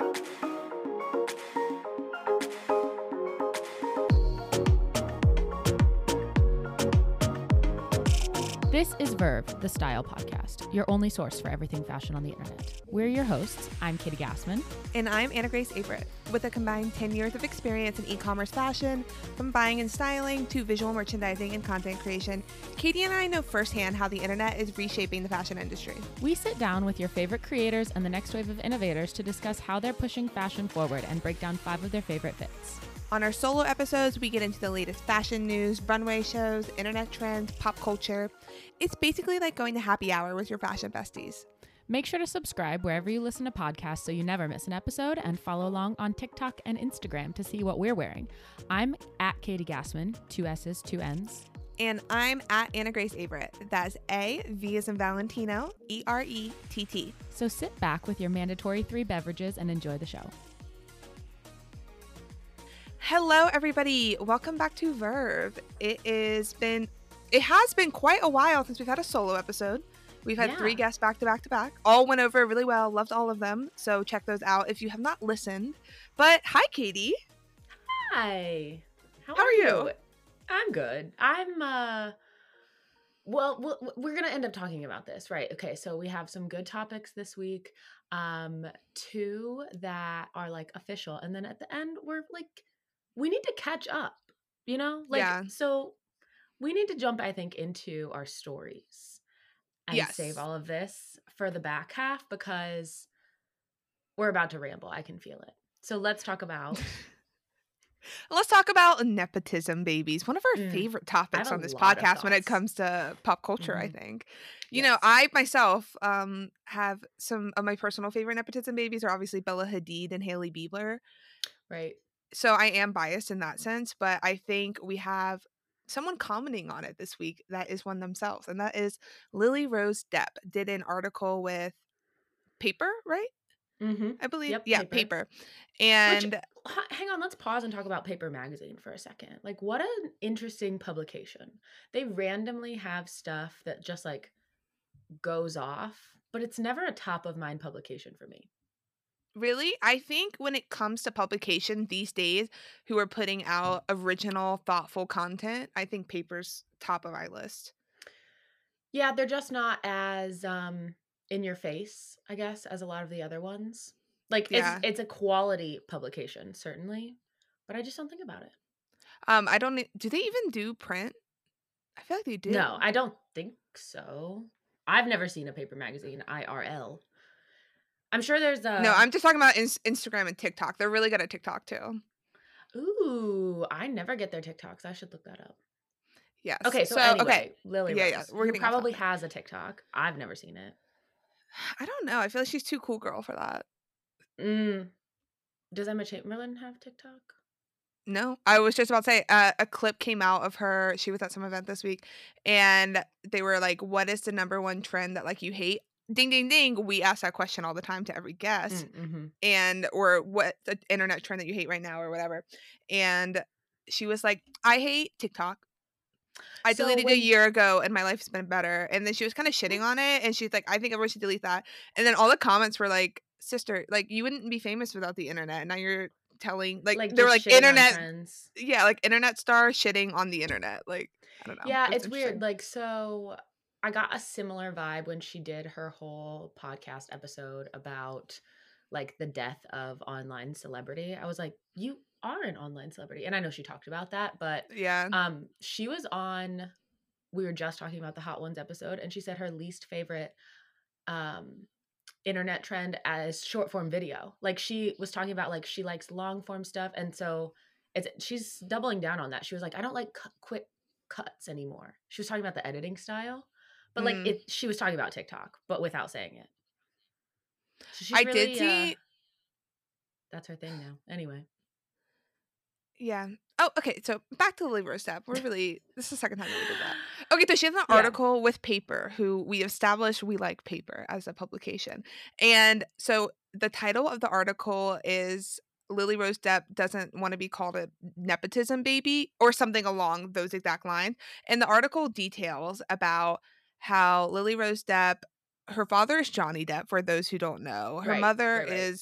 This is Verve, the Style Podcast, your only source for everything fashion on the internet. We're your hosts. I'm Katie Gassman. And I'm Anna Grace Averett. With a combined 10 years of experience in e-commerce fashion, from buying and styling to visual merchandising and content creation, Katie and I know firsthand how the internet is reshaping the fashion industry. We sit down with your favorite creators and the next wave of innovators to discuss how they're pushing fashion forward and break down 5 of their favorite fits. On our solo episodes, we get into the latest fashion news, runway shows, internet trends, pop culture. It's basically like going to happy hour with your fashion besties. Make sure to subscribe wherever you listen to podcasts so you never miss an episode, and follow along on TikTok and Instagram to see what we're wearing. I'm at Katie Gassman, 2 S's, 2 N's. And I'm at Anna Grace Averett. That's A, V as in Valentino, E-R-E-T-T. So sit back with your mandatory 3 beverages and enjoy the show. Hello, everybody. Welcome back to Verve. It has been quite a while since we've had a solo episode. We've had 3 guests back to back to back. All went over really well. Loved all of them. So check those out if you have not listened. But hi, Katie. Hi. How are you? I'm good. I'm well, we're going to end up talking about this, right? Okay, so we have some good topics this week. 2 that are like official, and then at the end we're like, we need to catch up, you know? So we need to jump, I think, into our stories and save all of this for the back half, because we're about to ramble. I can feel it. So let's talk about nepotism babies. One of our favorite topics on this podcast when it comes to pop culture, I think. You know, I myself have some of my personal favorite nepotism babies are obviously Bella Hadid and Hailey Bieber. Right. So I am biased in that sense, but I think we have someone commenting on it this week that is one themselves, and that is Lily Rose Depp did an article with Paper, right? Mm-hmm. I believe. Yep, yeah, Paper. And hang on, let's pause and talk about Paper Magazine for a second. Like, what an interesting publication. They randomly have stuff that just like goes off, but it's never a top of mind publication for me. really, I think when it comes to publication these days who are putting out original, thoughtful content, I think Paper's top of my list. Yeah, they're just not as in your face, I guess, as a lot of the other ones. Like, it's a quality publication, certainly, but I just don't think about it. I don't. Do they even do print? I feel like they do. No, I don't think so. I've never seen a Paper Magazine IRL. I'm sure there's a... No, I'm just talking about Instagram and TikTok. They're really good at TikTok too. Ooh, I never get their TikToks. I should look that up. Yes. Okay, so anyway, Lily Rose, who probably has a TikTok. I've never seen it. I don't know. I feel like she's too cool girl for that. Does Emma Chamberlain have TikTok? No, I was just about to say a clip came out of her. She was at some event this week, and they were like, "What is the #1 trend that like you hate?" Ding, ding, ding. We ask that question all the time to every guest, or what the internet trend that you hate right now, or whatever. And she was like, "I hate TikTok. I deleted it a year ago, and my life has been better." And then she was kind of shitting on it, and she's like, "I think everyone should delete that." And then all the comments were like, "Sister, like you wouldn't be famous without the internet. And now you're telling like they were like internet, like internet star shitting on the internet." Like I don't know. Yeah, it's weird. Like so, I got a similar vibe when she did her whole podcast episode about like the death of online celebrity. I was like, you are an online celebrity. And I know she talked about that, but she was on, we were just talking about the Hot Ones episode, and she said her least favorite internet trend as short form video. Like she was talking about like she likes long form stuff, and so she's doubling down on that. She was like, I don't like quick cuts anymore. She was talking about the editing style. But like she was talking about TikTok, but without saying it. So she's did see. That's her thing now. Anyway. Yeah. Oh, okay. So back to Lily Rose Depp. This is the second time that we did that. Okay, so she has an article with Paper, who we established we like Paper as a publication. And so the title of the article is Lily Rose Depp doesn't want to be called a nepotism baby, or something along those exact lines. And the article details about how Lily Rose Depp, her father is Johnny Depp, for those who don't know. Her mother is,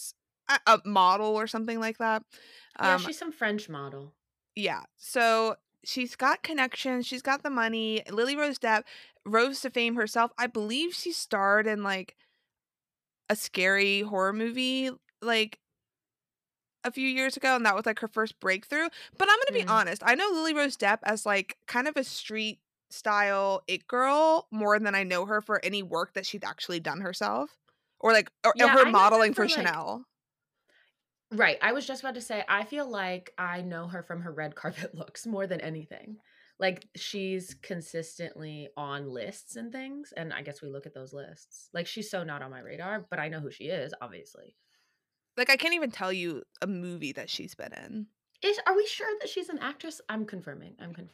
a model or something like that. Yeah, Um, she's some French model. yeah. So she's got connections. She's got the money. Lily Rose Depp rose to fame herself. I believe she starred in like a scary horror movie like a few years ago, and that was like her first breakthrough. But I'm gonna be Mm. honest, I know Lily Rose Depp as like kind of a street style it girl more than I know her for any work that she'd actually done herself. Or like or Yeah, her I know her modeling for for like Chanel. right. I was just about to say, I feel like I know her from her red carpet looks more than anything. Like she's consistently on lists and things, and I guess we look at those lists. Like she's so not on my radar, but I know who she is, obviously. Like I can't even tell you a movie that she's been in. Are we sure that she's an actress? I'm confirming.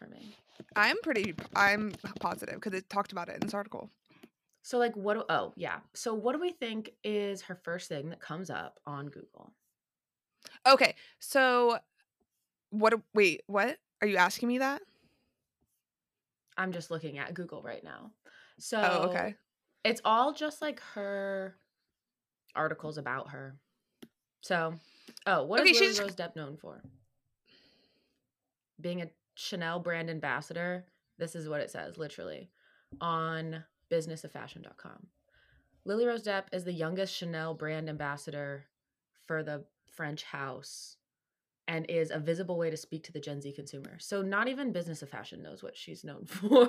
I'm positive because it talked about it in this article. So like oh yeah. So what do we think is her first thing that comes up on Google? Okay, so wait, what? Are you asking me that? I'm just looking at Google right now. Oh, So okay. it's all just like her articles about her. So, what Okay, is Lily she's Rose Depp known for? Being a Chanel brand ambassador. This is what it says, literally, on businessoffashion.com. Lily Rose Depp is the youngest Chanel brand ambassador for the French house and is a visible way to speak to the Gen Z consumer. So not even Business of Fashion knows what she's known for.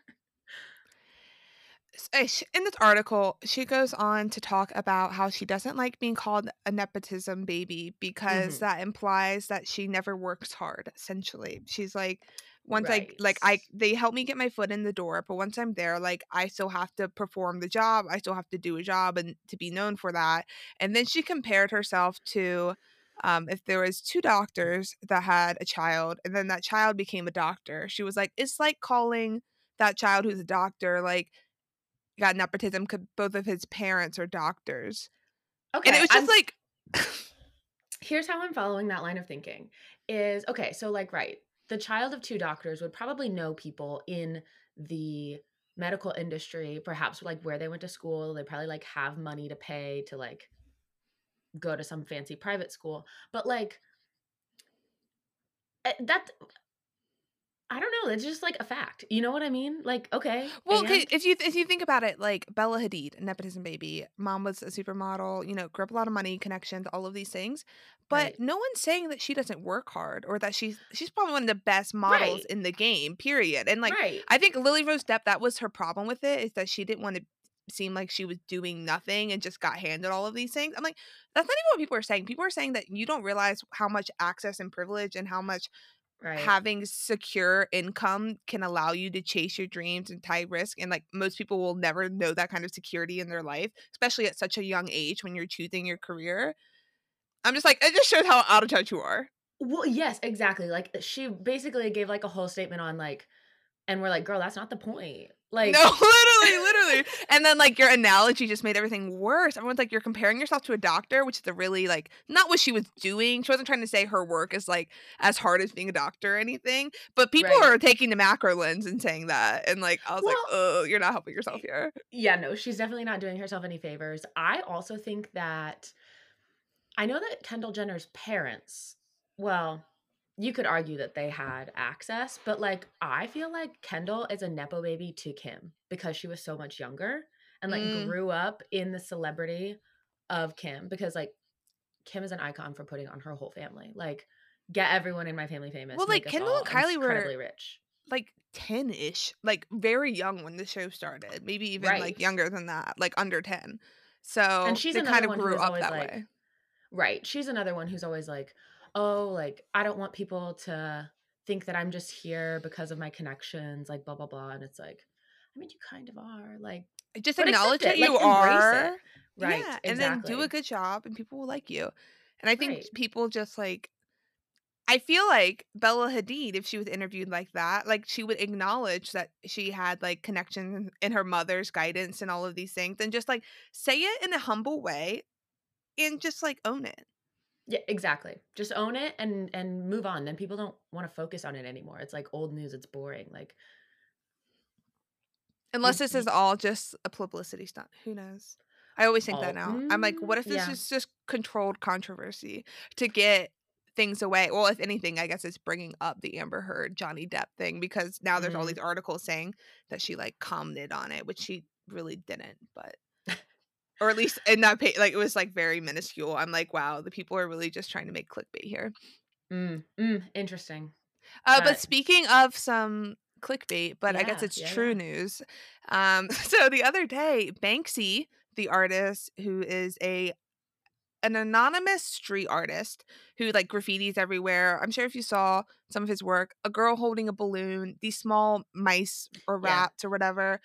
in this article, she goes on to talk about how she doesn't like being called a nepotism baby because Mhm. that implies that she never works hard, essentially. She's like, once I Right. like I they help me get my foot in the door, but once I'm there, like I still have to perform the job. I still have to do a job and to be known for that. And then she compared herself to if there was two doctors that had a child and then that child became a doctor. She was like, it's like calling that child who's a doctor like got nepotism because both of his parents are doctors. And it Okay, was just like here's how I'm following that line of thinking is okay, so like right, the child of two doctors would probably know people in the medical industry, perhaps like where they went to school. They probably like have money to pay to like go to some fancy private school. But like that I don't know, it's just like a fact. You know what I mean? Like, okay, well, okay, and if you think about it, like Bella Hadid, nepotism baby, mom was a supermodel, grew up a lot of money, connections, all of these things. But right. no one's saying that she doesn't work hard or that she's probably one of the best models Right. in the game, period. And like Right. I think Lily Rose Depp, that was her problem with it, is that she didn't want to seem like she was doing nothing and just got handed all of these things. I'm like, that's not even what people are saying. People are saying that you don't realize how much access and privilege and how much Right. having secure income can allow you to chase your dreams and take risk, and like most people will never know that kind of security in their life, especially at such a young age when you're choosing your career. I'm just like, it just shows how out of touch you are. Well, yes, exactly. Like she basically gave like a whole statement on like, and we're like, girl, that's not the point. No, Like, literally. And then like your analogy just made everything worse. Everyone's like, you're comparing yourself to a doctor, which is a really like not what she was doing. She wasn't trying to say her work is like as hard as being a doctor or anything. But people right. are taking the macro lens and saying that. And like I was like, Well, oh, you're not helping yourself here. yeah, no, she's definitely not doing herself any favors. I also think that I know that Kendall Jenner's parents, well, you could argue that they had access, but like I feel like Kendall is a nepo baby to Kim because she was so much younger and like Mm. grew up in the celebrity of Kim because like Kim is an icon for putting on her whole family. Like get everyone in my family famous, Well, make like us Kendall all and Kylie were incredibly rich. like 10-ish, like very young when the show started, maybe even like Right. younger than that, like under 10. And So she's they kind another of one who grew is up always that like, way. right. She's another one who's always like, oh, like, I don't want people to think that I'm just here because of my connections, like, blah, blah, blah. And it's like, I mean, you kind of are. Like, Just but acknowledge accept that it. you Like, embrace it. are. Right. Yeah, and then do a Exactly. good job and people will like you. And I think Right. people just like I feel like Bella Hadid, if she was interviewed like that, like she would acknowledge that she had like connections in her mother's guidance and all of these things and just like say it in a humble way and just like own it. Yeah, exactly. Just own it and move on. Then people don't want to focus on it anymore. It's like old news. It's boring. Like, Unless you, this you is all just a publicity stunt. Who knows? I always think that now. I'm like, what if this Yeah. is just controlled controversy to get things away? Well, if anything, I guess it's bringing up the Amber Heard Johnny Depp thing because now there's all Mm. these articles saying that she like commented on it, which she really didn't, but or at least in that page, like it was like very minuscule. I'm like, wow, the people are really just trying to make clickbait here. Interesting. But That speaking of some clickbait, but I guess Yeah, it's yeah, true yeah. news. So the other day, Banksy, the artist who is an anonymous street artist who like graffitis everywhere. I'm sure if you saw some of his work, a girl holding a balloon, these small mice or Yeah. rats or whatever.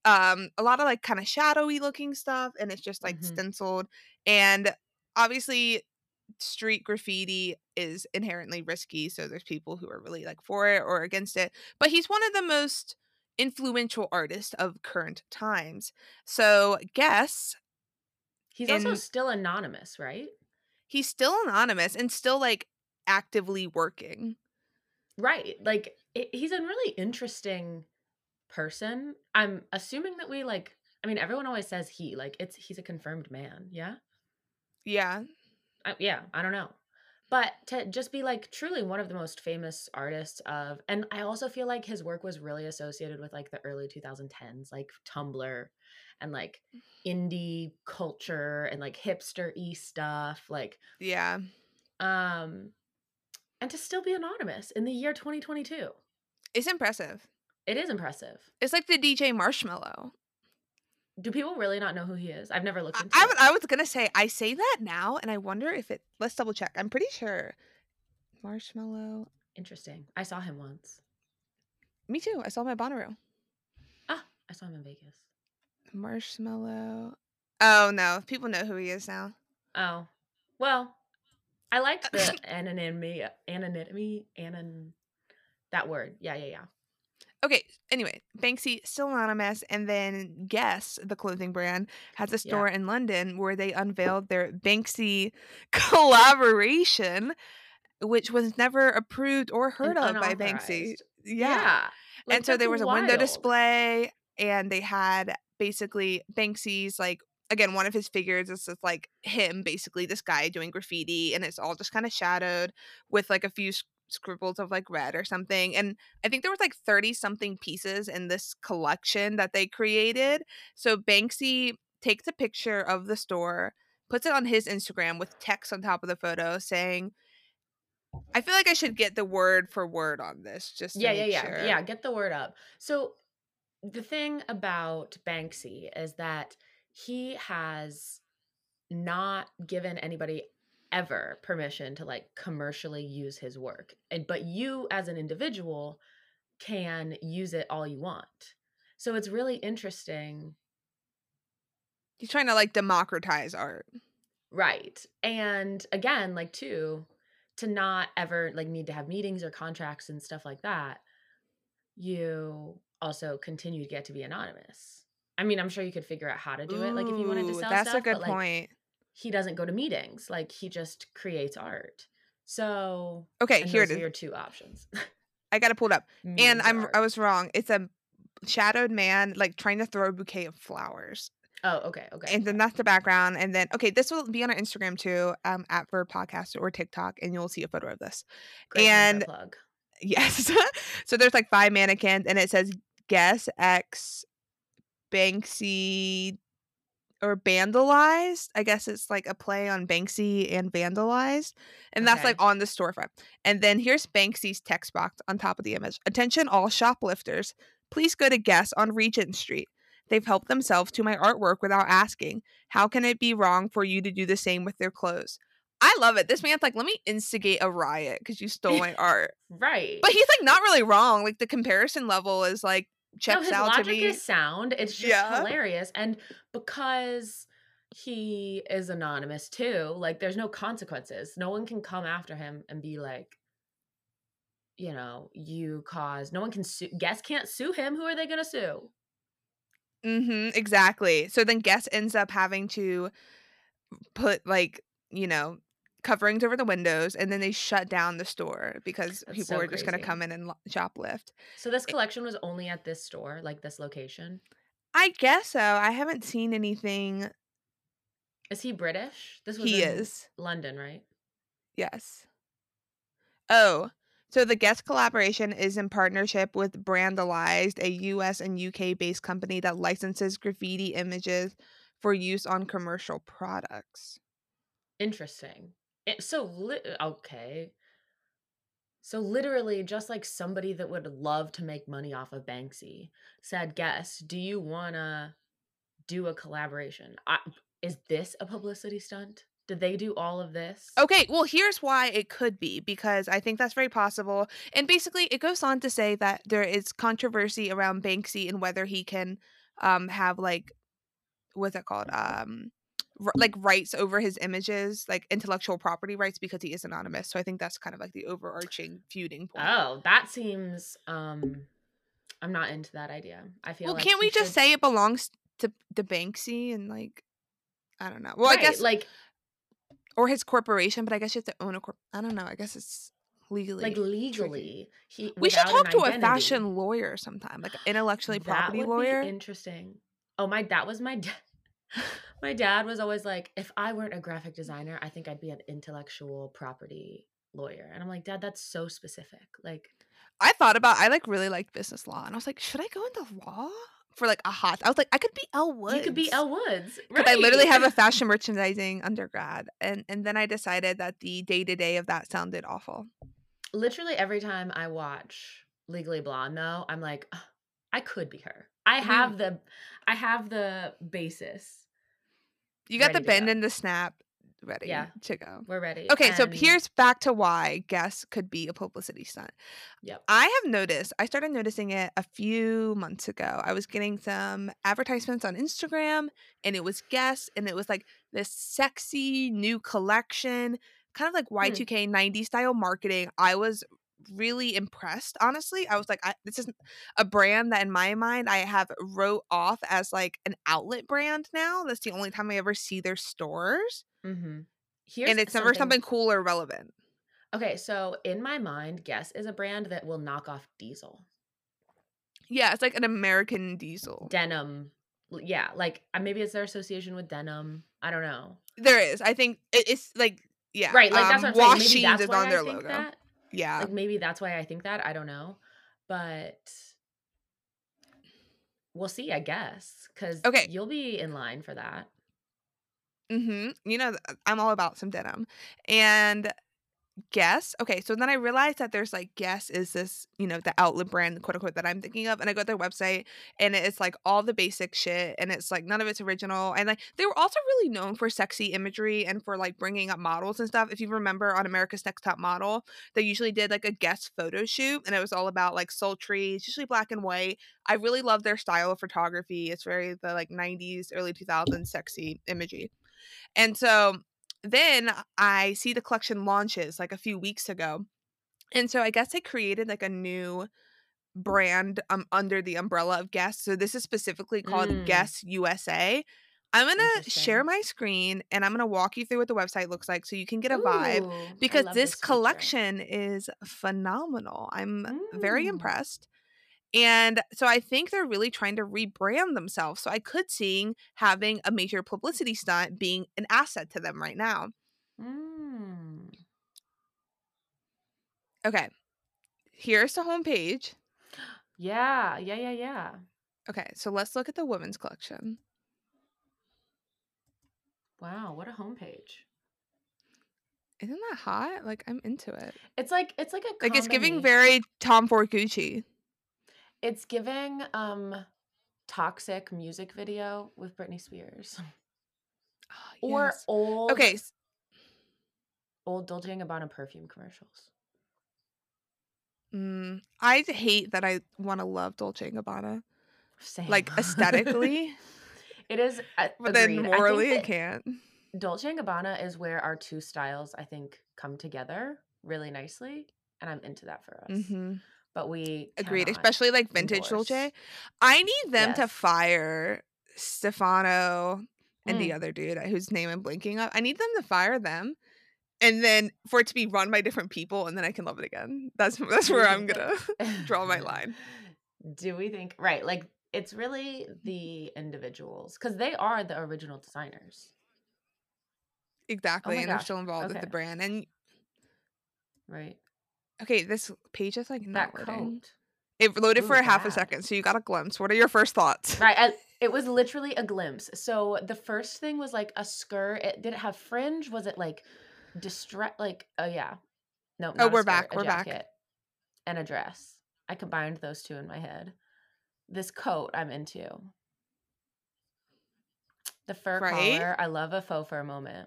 A lot of like kind of shadowy looking stuff, and it's just like Mhm. stenciled. And obviously street graffiti is inherently risky, so there's people who are really like for it or against it. But he's one of the most influential artists of current times. So guess He's also in still anonymous, right? he's still anonymous and still like actively working. Right. Like he's a really interesting person. I'm assuming that I mean everyone always says he, like he's a confirmed man, yeah? Yeah. Yeah, I don't know. But to just be like truly one of the most famous artists of, and I also feel like his work was really associated with like the early 2010s, like Tumblr and like indie culture and like hipster-y stuff, like Yeah. um and to still be anonymous in the year 2022. It's impressive. It is impressive. It's like the DJ Marshmallow. Do people really not know who he is? I've never looked I, into I, it. was- I was gonna say I say that now, and I wonder if it. Let's double check. I'm pretty sure Marshmallow. Interesting. I saw him once. Me too. I saw him at Bonnaroo. Ah, I saw him in Vegas. Marshmallow. Oh no, people know who he is now. Oh. Well, I liked the that word. Yeah, yeah, yeah. Okay, anyway, Banksy still anonymous, and then Guess, the clothing brand, has a Yeah. store in London where they unveiled their Banksy collaboration, which was never approved or And heard of by Banksy. unauthorized. Yeah. Yeah. And Like so that's there was a window wild. display, and they had basically Banksy's like again one of his figures is just like him basically this guy doing graffiti, and it's all just kind of shadowed with like a few scribbles of like red or something. And I think there was like 30 something pieces in this collection that they created. So Banksy takes a picture of the store, puts it on his Instagram with text on top of the photo saying, I feel like I should get the word for word on this just to Yeah, yeah, make yeah. sure. Yeah, get the word up. So the thing about Banksy is that he has not given anybody ever permission to like commercially use his work. And but you as an individual can use it all you want. So it's really interesting. He's trying to like democratize art. Right. And again, like too, to not ever like need to have meetings or contracts and stuff like that, you also continue to get to be anonymous. I mean, I'm sure you could figure out how to do it, like if you wanted to Ooh, sell that's a stuff, good but like point. he doesn't go to meetings, like he just creates art. So, Okay, and here it those are is. your two options. I got to pull it up. And Meetings or I art. was wrong. It's a shadowed man like trying to throw a bouquet of flowers. Oh, okay, okay, And then okay. that's the background. And then okay, this will be on our Instagram too, at Verb Podcast or TikTok, and you'll see a photo of this. Great time for a And plug. yes. So there's like 5 mannequins, and it says Guess X Banksy or vandalized. I guess it's like a play on Banksy and vandalized. And that's like Okay. on the storefront. And then here's Banksy's text box on top of the image. Attention all shoplifters. Please go to Guess on Regent Street. They've helped themselves to my artwork without asking. How can it be wrong for you to do the same with their clothes? I love it. This man's like, let me instigate a riot because you stole my art. Right. But he's like not really wrong. Like the comparison level is like No, checks his out to logic me. is sound. It's just Yeah. hilarious. And because he is anonymous too, like there's no consequences. No one can come after him and be like, you know, you caused, no one can sue, Guess can't sue him. Who are they going to sue? Exactly. So then Guess ends up having to put like, you know, coverings over the windows, and then they shut down the store because That's people so were just going to crazy. come in and shoplift. So this collection was only at this store, like this location? I guess so. I haven't seen anything Is he British? This was He in is. London, right? Yes. Oh, so the Guess collaboration is in partnership with Brandalized, a US and UK based company that licenses graffiti images for use on commercial products. Interesting. Okay. So literally, just like somebody that would love to make money off of Banksy said, "Guess, do you wanna do a collaboration?" Is this a publicity stunt? Did they do all of this? Okay, well, here's why it could be, because I think that's very possible. And basically, it goes on to say that there is controversy around Banksy and whether he can have like, what's that called? Like rights over his images, like intellectual property rights, because he is anonymous. So I think that's kind of like the overarching feuding point. Oh, that seems I'm not into that idea. I feel Well, like can't he we just should say it belongs to Banksy and like, I don't know. Well, I right, guess, like or his corporation, but I guess you have to own a corp. I don't know. I guess it's legally tricky. legally, he We should without an talk to a identity. fashion lawyer sometime, like an intellectually That property would lawyer. be interesting. Oh, that was my dad. My dad was always like, if I weren't a graphic designer, I think I'd be an intellectual property lawyer. And I'm like, Dad, that's so specific. Like, I like really liked business law, and I was like, should I go into law for like a hot? I was like, I could be Elle Woods. you could be Elle Woods, because I literally have a right? fashion merchandising undergrad, and then I decided that the day-to-day of that sounded awful. Literally every time I watch Legally Blonde, though, I'm like, "Ugh, I could be her. I have the basis. You got ready the to bend go. and the snap ready Yeah. to go. We're ready. Okay, so And here's back to why Guess could be a publicity stunt. yep. I started noticing it a few months ago. I was getting some advertisements on Instagram, and it was Guess, and it was like this sexy new collection, kind of like Y2K 90s style marketing. I was really impressed, honestly. I was like, this is a brand that in my mind I have wrote off as like an outlet brand now. That's the only time I ever see their stores. Mm-hmm. And it's never something cool or relevant. Okay, so in my mind, Guess is a brand that will knock off Diesel. Yeah, it's like an American Diesel. Denim. Yeah, like maybe it's their association with denim. I don't know. There is. I think it's like, yeah. Right, like that's what I'm saying. Maybe Jeans that's is why on their I think logo. that. Yeah. Like maybe that's why I think that. I don't know. But we'll see, I guess. Because you'll be in line for that. Mm-hmm. You know, I'm all about some denim. And Guess. Okay, so then I realized that there's like Guess is this, you know, the outlet brand, quote unquote, that I'm thinking of. And I go to their website and it's like all the basic shit and it's like none of it's original. And like they were also really known for sexy imagery and for like bringing up models and stuff. If you remember on America's Next Top Model, they usually did like a Guess photo shoot and it was all about like sultry, it's usually black and white. I really love their style of photography. It's very the like 90s, early 2000s sexy imagery. And so then I see the collection launches like a few weeks ago. And so I guess they created like a new brand under the umbrella of Guess. So this is specifically called Guess USA. I'm going to share my screen and I'm going to walk you through what the website looks like so you can get a vibe, because this collection is phenomenal. I'm very impressed. And so I think they're really trying to rebrand themselves. So I could see having a major publicity stunt being an asset to them right now. Okay. Here's the homepage. Yeah. Okay, so let's look at the women's collection. Wow, what a homepage. Isn't that hot? Like, I'm into it. It's like a like it's giving very Tom Ford Gucci. It's giving toxic music video with Britney Spears. Oh, yes. Or okay, old Dolce & Gabbana perfume commercials. I hate that I want to love Dolce & Gabbana. Same. Like aesthetically. It is, but then morally I can't. Dolce & Gabbana is where our two styles, I think, come together really nicely, and I'm into that for us. Mm-hmm. But we agreed, especially like vintage Dolce. I need them to fire Stefano and the other dude whose name I'm blanking up. I need them to fire them, and then for it to be run by different people, and then I can love it again. That's where I'm gonna draw my line. Do we think right? Like it's really the individuals because they are the original designers. Exactly. my And they're gosh. still involved with the Okay. brand. And Right. okay, this page is like That not loading. coat. It loaded for Ooh, a half a bad. second, so you got a glimpse. What are your first thoughts? Right. It was literally a glimpse. So the first thing was like a skirt. Did it have fringe? Was it like distress? Like, oh yeah. Nope, Oh, not a we're skirt, back. a We're back. jacket, and a dress. I combined those two in my head. This coat I'm into. The fur Right? collar. I love a faux fur moment.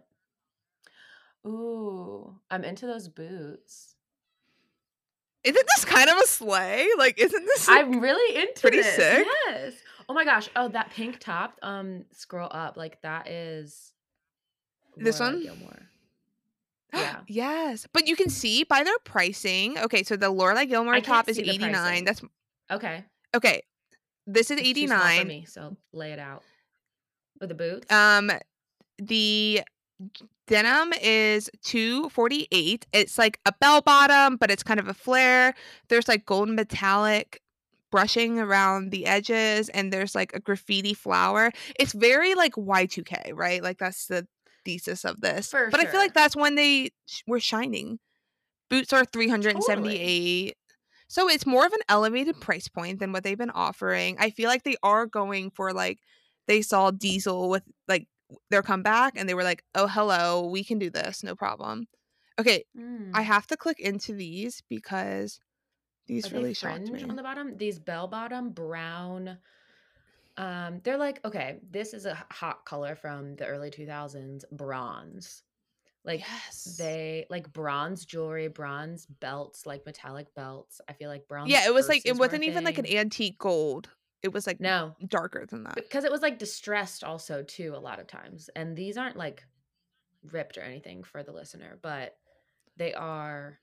Ooh, I'm into those boots. Isn't this kind of a sleigh? Like, isn't this like I'm really into pretty this. sick? Yes. Oh my gosh. Oh, that pink top. Scroll up. Like that is This Lorelai one? Gilmore. Yeah. Yes. But you can see by their pricing. Okay, so the Lorelai Gilmore I top can't is see the 89. pricing. That's Okay. okay. This is It's too small for 89. me, so lay it out. With the boots? The denim is 248. It's like a bell bottom, but it's kind of a flare. There's like golden metallic brushing around the edges, and there's like a graffiti flower. It's very like Y2K, right? Like that's the thesis of this. For But I feel like sure. that's when they were shining. Boots are Totally. 378. So it's more of an elevated price point than what they've been offering. I feel like they are going for like they saw Diesel with like their comeback and they were like, "Oh, hello, we can do this, no problem." Okay, I have to click into these because Are these they really shocked fringe me. on the bottom? These bell bottom brown. They're like, okay, this is a hot color from the early 2000s, bronze. Like Yes. they like bronze jewelry, bronze belts, like metallic belts. I feel like bronze Yeah, it was like it purses were a wasn't even like an thing. antique gold. It was like No, darker than that. because it was like distressed also too a lot of times. And these aren't like ripped or anything for the listener, but they are,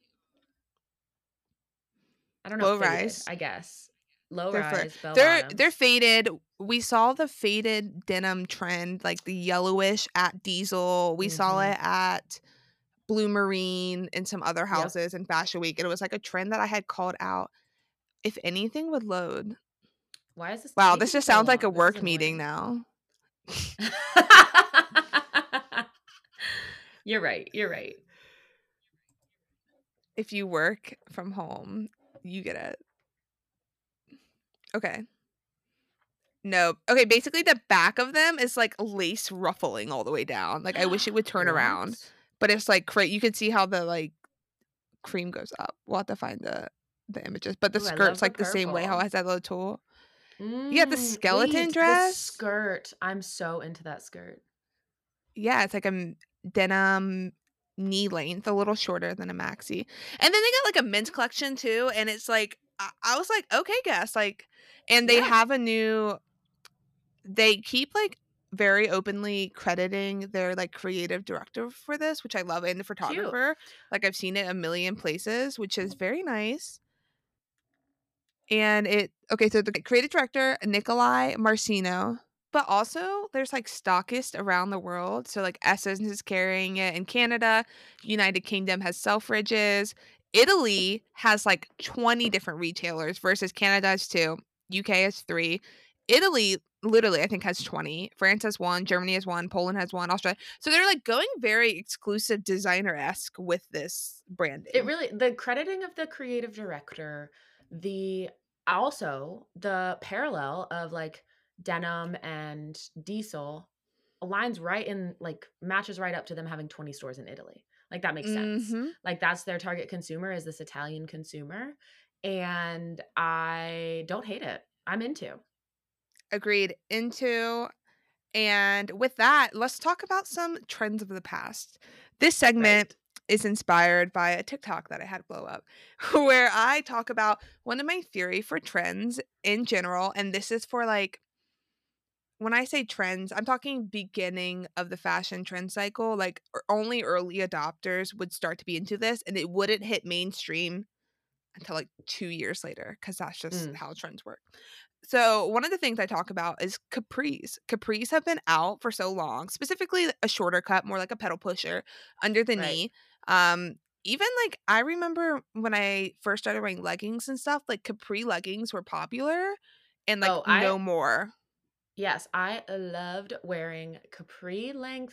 I don't know, Low faded, rise. I guess. Low They're flare. rise, bell They're bottoms. faded. We saw the faded denim trend, like the yellowish at Diesel. We saw Mm-hmm. it at Blue Marine and some other Yep. houses in Fashion Week. And it was like a trend that I had called out. If anything would load. Why is this Wow, taking this just so sounds like a long? This is work meeting annoying. now. You're right. You're right. If you work from home, you get it. Okay. No. Okay, basically the back of them is like lace ruffling all the way down. Like I wish it would turn around. What? But it's like you can see how the like cream goes up. We'll have to find the images. But the Ooh, I love skirt's the like the same way how it purple. has that little tool. Yeah, the skeleton Wait, the dress. skirt. I'm so into that skirt. Yeah, it's like a denim knee length, a little shorter than a maxi. And then they got like a men's collection too, and it's like I was like, okay, guess like, and they Yeah. have a new. They keep like very openly crediting their like creative director for this, which I love, and the Cute. photographer. Like I've seen it a million places, which is very nice. And so the creative director, Nikolai Marcino, but also there's like stockists around the world. So like Essence is carrying it in Canada, United Kingdom has Selfridges, Italy has like 20 different retailers versus Canada has 2, UK has 3. Italy literally I think has 20, France has 1, Germany has 1, Poland has 1, Australia. So they're like going very exclusive designer-esque with this branding. It really, the crediting of the creative director, the parallel of like denim and Diesel aligns right in, like matches right up to them having 20 stores in Italy. Like that makes sense. Like that's their target consumer, is this Italian consumer. And I don't hate it. I'm into. Agreed. Into. And with that, let's talk about some trends of the past. This segment is inspired by a TikTok that I had blow up where I talk about one of my theory for trends in general. And this is for like, when I say trends, I'm talking beginning of the fashion trend cycle. Like only early adopters would start to be into this, and it wouldn't hit mainstream until like 2 years later, because that's just how trends work. So one of the things I talk about is capris. Capris have been out for so long, specifically a shorter cut, more like a pedal pusher under the knee. Even like I remember when I first started wearing leggings and stuff, like capri leggings were popular, and like no more. Yes, I loved wearing capri length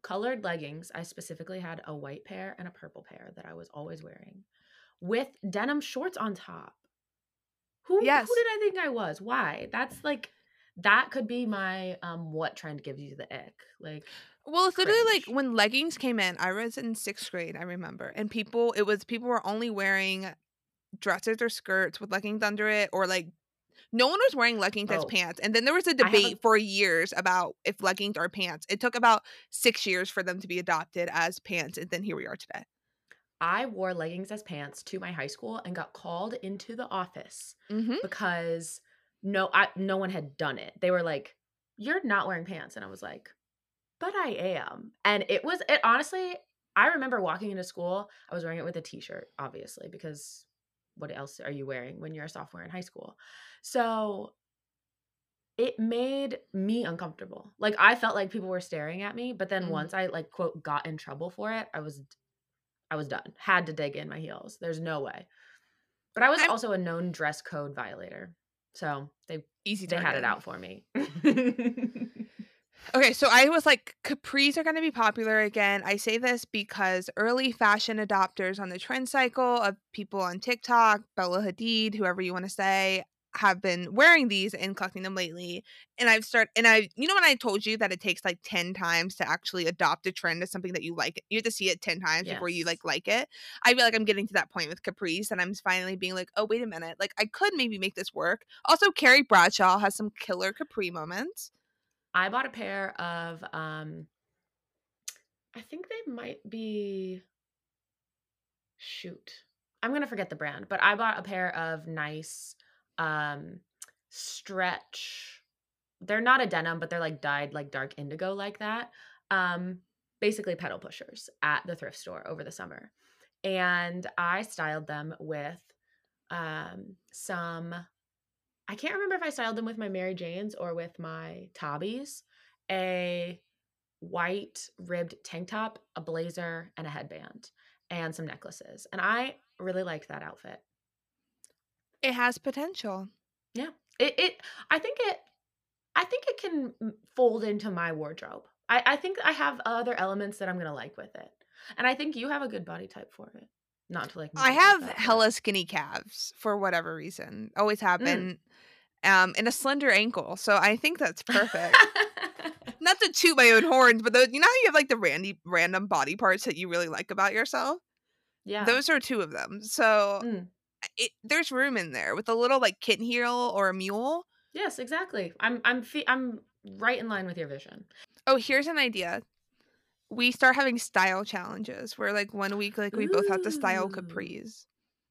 colored leggings. I specifically had a white pair and a purple pair that I was always wearing with denim shorts on top. Who did Yes. I think I was? Why? That's like that could be my what trend gives you the ick. Like Well, it's literally like cringe. when leggings came in, I was in 6th grade, I remember. And people were only wearing dresses or skirts with leggings under it, or like no one was wearing leggings as Oh, pants. And then there was a I have a debate for years about if leggings are pants. It took about 6 years for them to be adopted as pants, and then here we are today. I wore leggings as pants to my high school and got called into the office Mhm. because no one had done it. They were like, "You're not wearing pants." And I was like, "But I am." And it honestly, I remember walking into school, I was wearing it with a t-shirt, obviously, because what else are you wearing when you're a sophomore in high school? So, it made me uncomfortable. Like I felt like people were staring at me, but then Mm. once I like quote got in trouble for it, I was done. Had to dig in my heels. There's no way. But I was I'm also a known dress code violator. So easy they had it target. out for me. Okay, so I was like, capris are going to be popular again. I say this because early fashion adopters on the trend cycle of people on TikTok, Bella Hadid, whoever you want to say, have been wearing these and collecting them lately. And you know, when I told you that it takes like 10 times to actually adopt a trend as something that you like, you have to see it 10 times before you Yes. like it. I feel like I'm getting to that point with capris, and I'm finally being like, oh, wait a minute. Like, I could maybe make this work. Also, Carrie Bradshaw has some killer capri moments. I bought a pair of I think they might be shoot. I'm going to forget the brand, but I bought a pair of nice um stretch. They're not a denim, but they're like dyed like dark indigo like that. Um Basically pedal pushers at the thrift store over the summer. And I styled them with some I can't remember if I styled them with my Mary Janes or with my Tobbies, a white ribbed tank top, a blazer, and a headband, and some necklaces. And I really liked that outfit. It has potential. Yeah. It I think it can fold into my wardrobe. I think I have other elements that I'm gonna like with it. And I think you have a good body type for it. Not to like I insult you with have that, but hella skinny calves for whatever reason. Always have mm. been. And a slender ankle, so I think that's perfect. Not to toot my own horns, but you know how you have like the random body parts that you really like about yourself? Yeah. Those are two of them. So Mm. there's room in there with a little like kitten heel or a mule. Yes, exactly. I'm right in line with your vision. Oh, here's an idea. We start having style challenges where like 1 week like we both have to style Ooh. capris.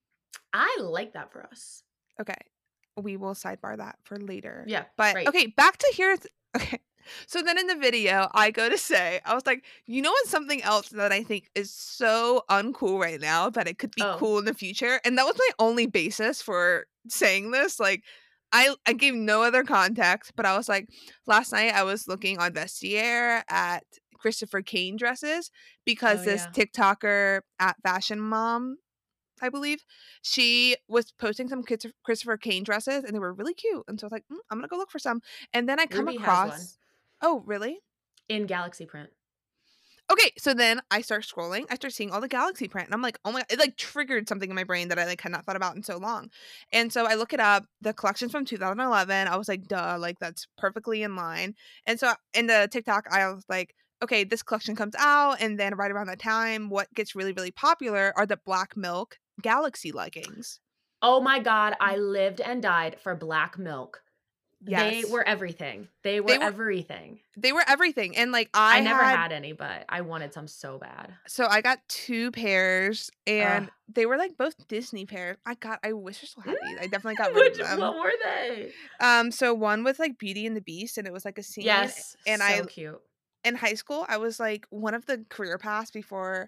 I like that for us. Okay. We will sidebar that for later. Yeah, But great. okay, back to here's okay. So then in the video, I go to say, I was like, you know what's something else that I think is so uncool right now that it could be Oh, cool in the future? And that was my only basis for saying this. Like I gave no other context, but I was like, last night I was looking on Vestiaire at Christopher Kane dresses because oh this yeah. TikToker at Fashion Mom, I believe, she was posting some Christopher Kane dresses, and they were really cute. And so I was like, I'm gonna go look for some. And then I come Ruby has one across, oh, really? in Galaxy print. Okay, so then I start scrolling. I start seeing all the Galaxy print, and I'm like, oh my! It like triggered something in my brain that I like had not thought about in so long. And so I look it up. The collection's from 2011. I was like, duh, like that's perfectly in line. And so in the TikTok, I was like, okay, this collection comes out, and then right around that time, what gets really, really popular are the black milk Galaxy leggings. Oh my god, I lived and died for black milk. They Yes, were everything. They they were were everything. they were everything, and like I never had any, but I wanted some so bad. so I got 2 pairs, Ugh. and they were, like, both Disney pairs. I wish I still Mm, had these. I definitely got rid of them. what were they? So one was, like, Beauty and the Beast, and it was, like, a scene, Yes, and so cute. in high school, I was, like, one of the career paths before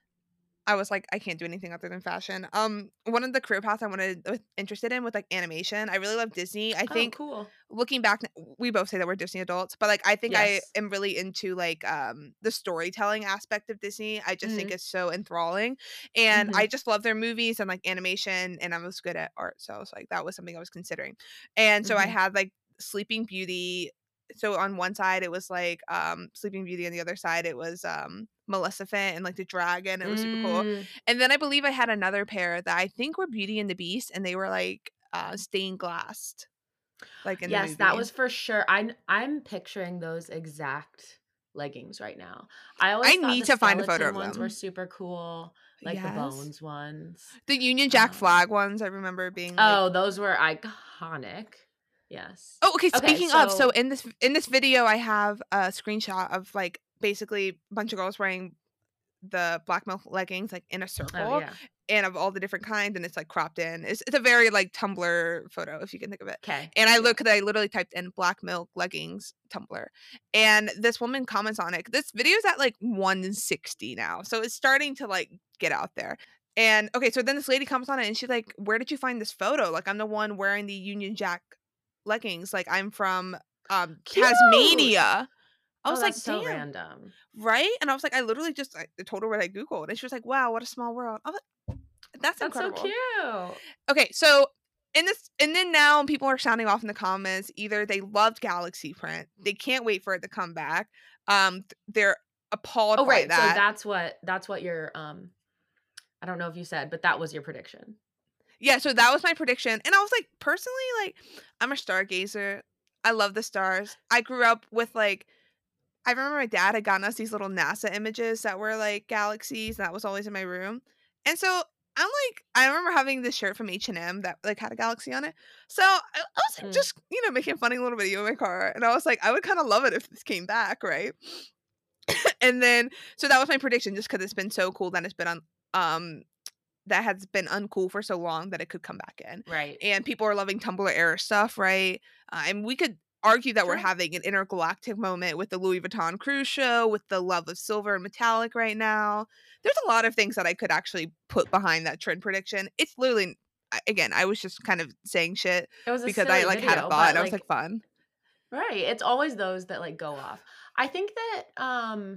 I was like, I can't do anything other than fashion. One of the career paths I was interested in with like animation. I really love Disney. I Oh, think cool. looking back, we both say that we're Disney adults, but like I think I Yes. am really into like the storytelling aspect of Disney. I just think Mhm. it's so enthralling, and I Mhm. just love their movies and like animation. And I was good at art, so I was like that was something I was considering. And so I Mhm. had like Sleeping Beauty. so on one side it was like Sleeping Beauty, on the other side it was Maleficent and like the dragon. It was super cool. And then I believe I had another pair that I think were Beauty and the Beast, and they were like stained glassed, like in the Yes, that movie. was for sure. I'm picturing those exact leggings right now. I I always thought need the to find a photo skeleton of ones were them. super cool, like the Yes. bones ones. The Union Jack Um, flag ones, I remember being like, Oh, those were iconic. Yes. oh, okay. Okay, Speaking of, so so in this video, I have a screenshot of like basically a bunch of girls wearing the black milk leggings like in a oh circle, yeah. and of all the different kinds, and it's like cropped in. It's a very like Tumblr photo, if you can think of it. Okay. And I Yeah. look, I literally typed in black milk leggings Tumblr, and this woman comments on it. This video's at like 160 now, so it's starting to like get out there. And okay, so then this lady comments on it, and she's like, "Where did you find this photo? Like, I'm the one wearing the Union Jack leggings. Like, I'm from Cute. Tasmania." I Oh, was like, that's so "Damn." random. Right? And I was like, I literally just I told her what I Googled, and she was like, "Wow, what a small world." I was like, that's That's so incredible. cute. Okay, so in this, and then now people are sounding off in the comments. Either they loved Galaxy Print, they can't wait for it to come back. They're appalled Oh, by right. So that. that's what your I don't know if you said, but that was your prediction. Yeah, so that was my prediction. And I was like, personally, like, I'm a stargazer. I love the stars. I grew up with like, I remember my dad had gotten us these little NASA images that were like galaxies, and that was always in my room. And so I'm like, I remember having this shirt from H&M that like had a galaxy on it. So I was like, Mm. just, making a funny little video in my car. And I was like, I would kind of love it if this came back, right? And then, so that was my prediction, just because it's been so cool that it's been on, that has been uncool for so long that it could come back in. Right. And people are loving Tumblr era stuff, right? And we could argue that we're True. having an intergalactic moment with the Louis Vuitton cruise show, with the love of silver and metallic right now. There's a lot of things that I could actually put behind that trend prediction. It's literally, again, I was just kind of saying shit It was a because I silly like had a video, thought, but and I was like like, fun. right. It's always those that like go off. I think that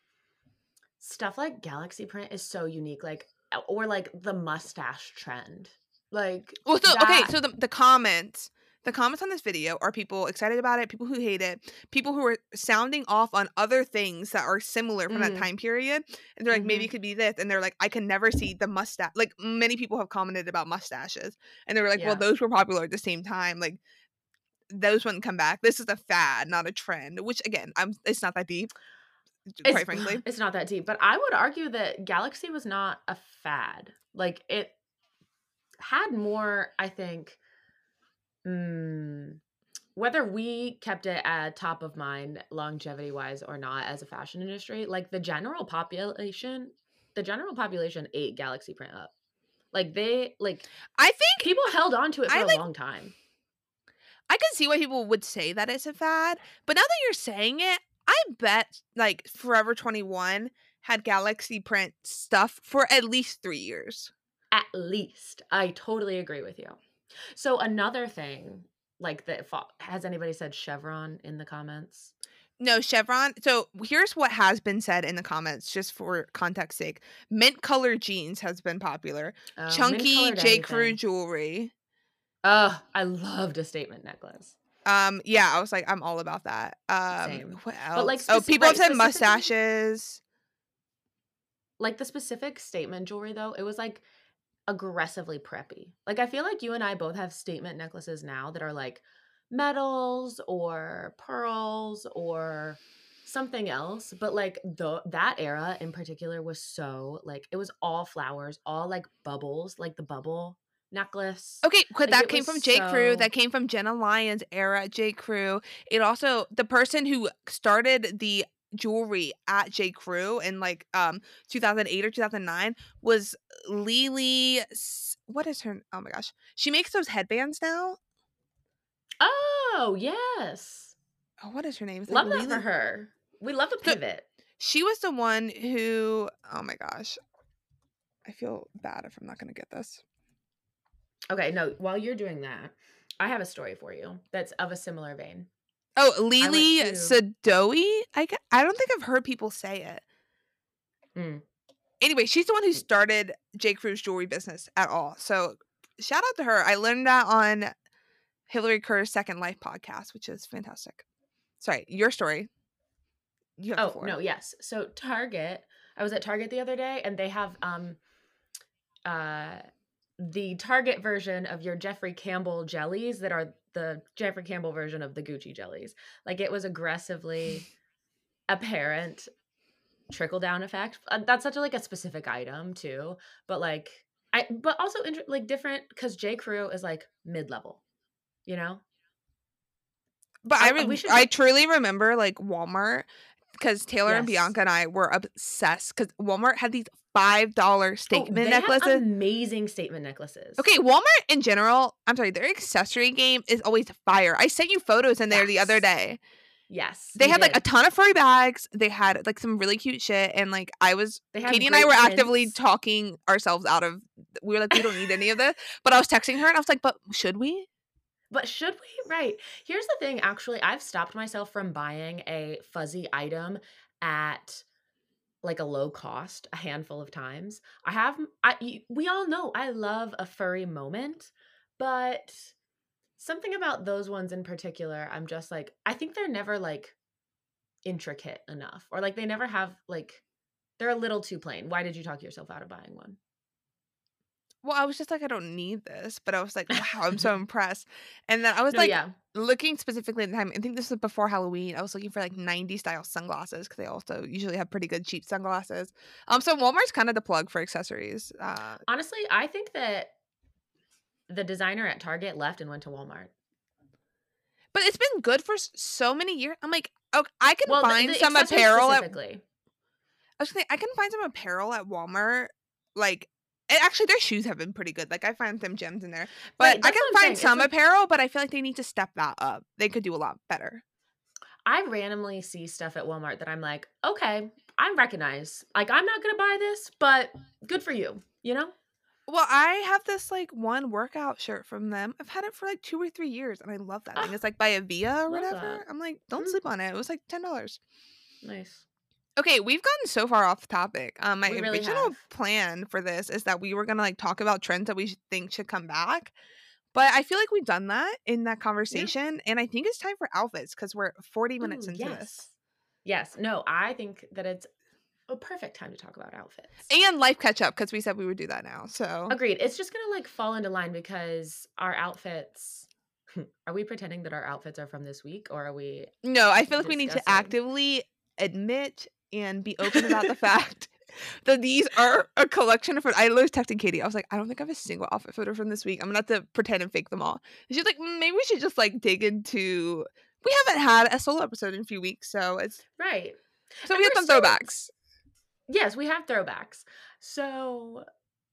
stuff like Galaxy Print is so unique, like or like the mustache trend. Like Well, so okay, that so the comments on this video are people excited about it, people who hate it, people who are sounding off on other things that are similar from that Mm. time period, and they're like, maybe it Mhm. could be this, and they're like, I can never see the mustache. Like, many people have commented about mustaches, and they were like, well, Yeah. those were popular at the same time. Like, those wouldn't come back. This is a fad, not a trend. Which again, it's not that deep, quite frankly. It's not that deep, but I would argue that Galaxy was not a fad. Like it had more, I think, whether we kept it at top of mind longevity wise or not as a fashion industry, like the general population ate Galaxy Print up. Like I think people held on to it for I a like long time. I can see why people would say that it's a fad, but now that you're saying it, I bet like Forever 21 had Galaxy Print stuff for at least 3 years. At least. I totally agree with you. So another thing, like has anybody said Chevron in the comments? No, Chevron. So here's what has been said in the comments, just for context sake. Mint color jeans has been popular. Chunky mint-colored J. Crew anything. jewelry. Oh, I loved a statement necklace. Yeah, I was like, I'm all about that. Same. What else? But like people have said specifically, mustaches. like the specific statement jewelry though, it was like aggressively preppy. Like I feel like you and I both have statement necklaces now that are like metals or pearls or something else, but like that era in particular was so like it was all flowers, all like bubbles, like the bubble necklace. Okay, Like, that it came was from J. Crew. so That came from Jenna Lyons era at J. Crew. It also, the person who started the jewelry at J. Crew in like 2008 or 2009 was Lily. What is her? Oh my gosh, she makes those headbands now. Oh yes, Oh, what is her name? It's love like that for Lily. her. We love the So pivot. she was the one who. Oh my gosh, I feel bad if I'm not gonna get this. Okay, no, while you're doing that, I have a story for you that's of a similar vein. Oh, I went Lily to Sadoe. I don't think I've heard people say it. Mm. Anyway, she's the one who started J. Crew's jewelry business at all. So shout out to her. I learned that on Hillary Kerr's Second Life podcast, which is fantastic. Sorry, your story. You have the Oh, floor. no, yes. So Target, I was at Target the other day and they have the Target version of your Jeffrey Campbell jellies that are the Jeffrey Campbell version of the Gucci jellies. Like it was aggressively apparent trickle down effect. That's such a like a specific item too, but like but also like different because J Crew is like mid-level, you know? But We should I go. truly remember like Walmart, because Taylor and Yes. Bianca and I were obsessed because Walmart had these $5 statement they necklaces. have amazing statement necklaces. Okay, Walmart in general, I'm sorry, their accessory game is always fire. I sent you photos in there the other Yes. day. Yes. They we had like a did. ton of furry bags. They had like some really cute shit, and like They had Katie and I great were actively prints. talking ourselves out of. We were like, we don't need any of this. But I was texting her, and I was like, but should we? But should we? Right. Here's the thing, actually, I've stopped myself from buying a fuzzy item at like a low cost a handful of times. We all know I love a furry moment, but something about those ones in particular, I'm just like, I think they're never like intricate enough, or like they never have like, they're a little too plain. Why did you talk yourself out of buying one? Well, I was just like, I don't need this, but I was like, wow, I'm so impressed. And then I was No, like, yeah. looking specifically at the time. I think this was before Halloween. I was looking for like 90s style sunglasses because they also usually have pretty good cheap sunglasses. So Walmart's kind of the plug for accessories. Honestly, I think that the designer at Target left and went to Walmart. But it's been good for so many years. I'm like, oh, I can Well, find the some accessories apparel specifically. I was gonna say, I can find some apparel at Walmart. Like, and actually, their shoes have been pretty good. Like, I find some gems in there. But Right, I that's can what I'm find saying. It's some like, apparel, but I feel like they need to step that up. They could do a lot better. I randomly see stuff at Walmart that I'm like, okay, I recognize. Like, I'm not gonna buy this, but good for you, you know? Well, I have this like one workout shirt from them. I've had it for like 2 or 3 years, and I love that thing. Ah, It's like by Avia or love whatever. that. I'm like, don't Mm, sleep on it. It was like $10. nice. Okay, we've gotten so far off topic. My We really original have. plan for this is that we were gonna like talk about trends that we think should come back. But I feel like we've done that in that Yeah. conversation, and I think it's time for outfits because we're 40 minutes Ooh, into this. yes. No, I think that it's a perfect time to talk about outfits. And life catch up because we said we would do that now. So Agreed. It's just gonna like fall into line because our outfits. Are we pretending that our outfits are from this week, or are we no, I feel like we need to discussing? actively admit and be open about the fact that these are a collection of. I was texting Katie. I was like, I don't think I have a single outfit photo from this week. I'm gonna have to pretend and fake them all. And she's like, maybe we should just like dig into. We haven't had a solo episode in a few weeks, so it's Right. so And we have we're some still throwbacks. Yes, we have throwbacks. So,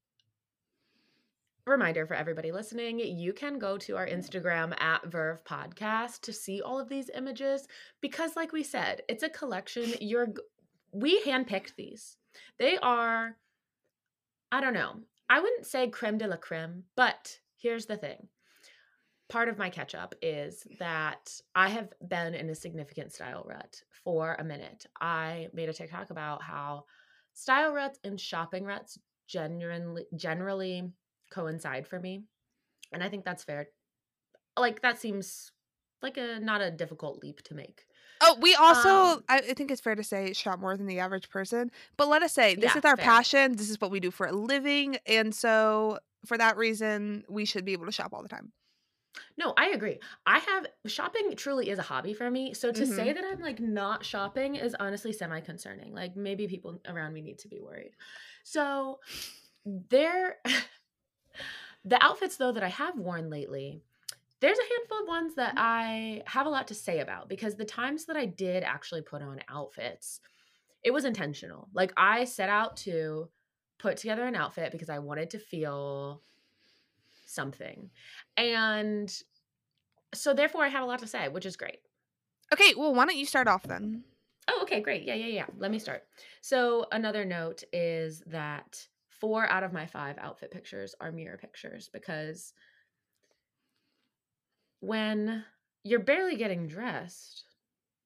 reminder for everybody listening, you can go to our Instagram at Verve Podcast to see all of these images because like we said, it's a collection. We handpicked these. They are, I don't know. I wouldn't say creme de la creme, but here's the thing. Part of my catch up is that I have been in a significant style rut for a minute. I made a TikTok about how style ruts and shopping ruts generally coincide for me. And I think that's fair. Like that seems like not a difficult leap to make. Oh, we also, Um I think it's fair to say, shop more than the average person. But let us say, this yeah, is our fair. passion. This is what we do for a living. And so, for that reason, we should be able to shop all the time. No, I agree. Shopping truly is a hobby for me. So to say that I'm like not shopping is honestly semi concerning. Like maybe people around me need to be worried. So there the outfits though that I have worn lately, there's a handful of ones that I have a lot to say about because the times that I did actually put on outfits, it was intentional. Like I set out to put together an outfit because I wanted to feel something. And so therefore I have a lot to say, which is great. Okay, well, why don't you start off then? Oh, okay, great. Yeah. Let me start. So another note is that 4 out of my 5 outfit pictures are mirror pictures because when you're barely getting dressed,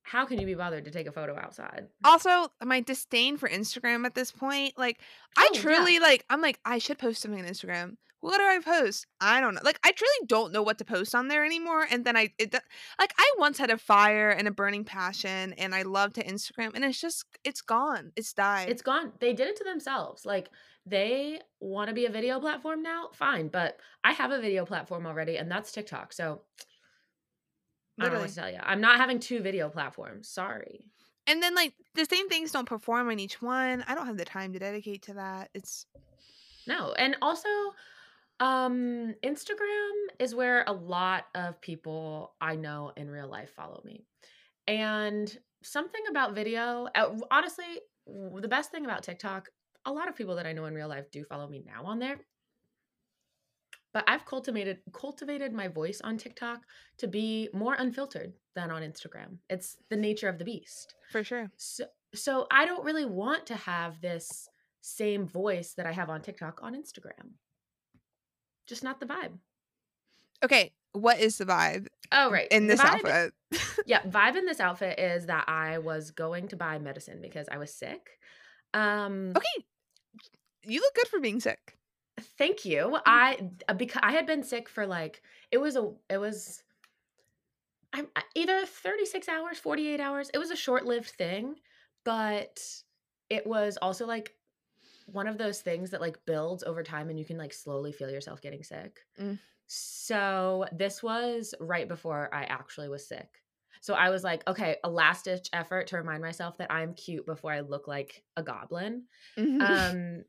how can you be bothered to take a photo outside? Also, my disdain for Instagram at this point, like, I Oh, yeah. truly, like, I'm like, I should post something on Instagram. What do I post? I don't know. Like, I truly don't know what to post on there anymore. And then like, I once had a fire and a burning passion, and I love to Instagram, and it's gone. It's died. It's gone. They did it to themselves. Like, they want to be a video platform now? Fine, but I have a video platform already, and that's TikTok. So I don't know what Literally. to tell you. I'm not having 2 video platforms. Sorry. And then, like, the same things don't perform on each one. I don't have the time to dedicate to that. It's No. And also, Instagram is where a lot of people I know in real life follow me. And something about video, honestly, the best thing about TikTok, a lot of people that I know in real life do follow me now on there. But I've cultivated my voice on TikTok to be more unfiltered than on Instagram. It's the nature of the beast. for sure. So I don't really want to have this same voice that I have on TikTok on Instagram. Just not the vibe. Okay, what is the vibe Oh, right. in The this vibe, outfit? yeah, vibe in this outfit is that I was going to buy medicine because I was sick. Okay, you look good for being sick. Thank you. Because I had been sick for like I'm either 36 hours, 48 hours. It was a short-lived thing, but it was also like one of those things that like builds over time and you can like slowly feel yourself getting sick. Mm. So this was right before I actually was sick. So I was like, okay, a last ditch effort to remind myself that I'm cute before I look like a goblin. Mhm.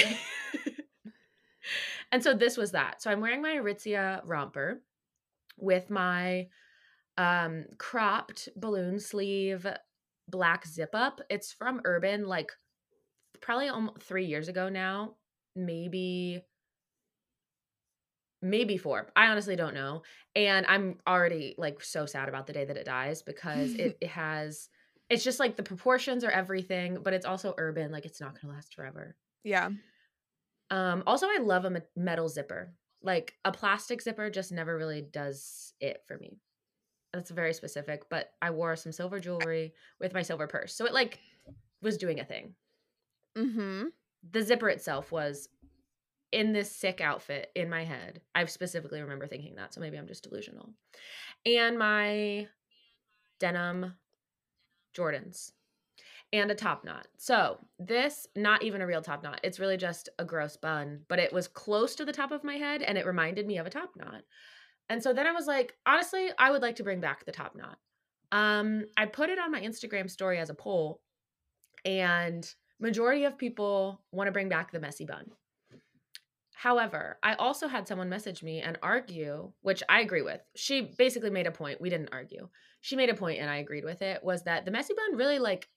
And so this was that. So I'm wearing my Aritzia romper with my cropped balloon sleeve black zip up. It's from Urban, like probably almost 3 years ago now, maybe 4. I honestly don't know. And I'm already like so sad about the day that it dies because it's just like the proportions are everything, but it's also Urban, like it's not going to last forever. Yeah. Also, I love a metal zipper. Like a plastic zipper just never really does it for me. That's very specific, but I wore some silver jewelry with my silver purse. So it like was doing a thing. Mhm. The zipper itself was in this sick outfit in my head. I specifically remember thinking that, so maybe I'm just delusional. And my denim Jordans and a top knot. So this, not even a real top knot. It's really just a gross bun, but it was close to the top of my head and it reminded me of a top knot. And so then I was like, honestly, I would like to bring back the top knot. I put it on my Instagram story as a poll, and majority of people want to bring back the messy bun. However, I also had someone message me and argue, which I agree with. She basically made a point. We didn't argue. She made a point and I agreed with it, was that the messy bun really like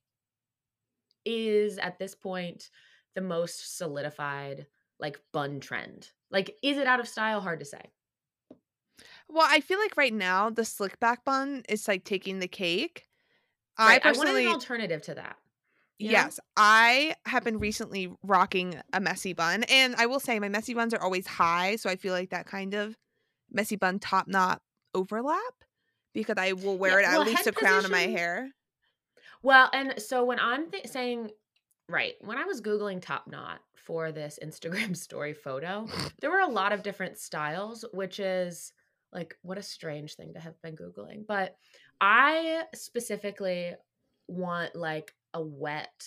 is at this point the most solidified like bun trend. Like, is it out of style? Hard to say. Well, I feel like right now the slick back bun is like taking the cake. Right. I wanted an alternative to that. Yes, I have been recently rocking a messy bun, and I will say my messy buns are always high, so I feel like that kind of messy bun top knot overlap because I will wear it at least a crown of my hair. Well, and so when I'm saying, right, when I was Googling top knot for this Instagram story photo, there were a lot of different styles, which is like, what a strange thing to have been Googling. But I specifically want like a wet,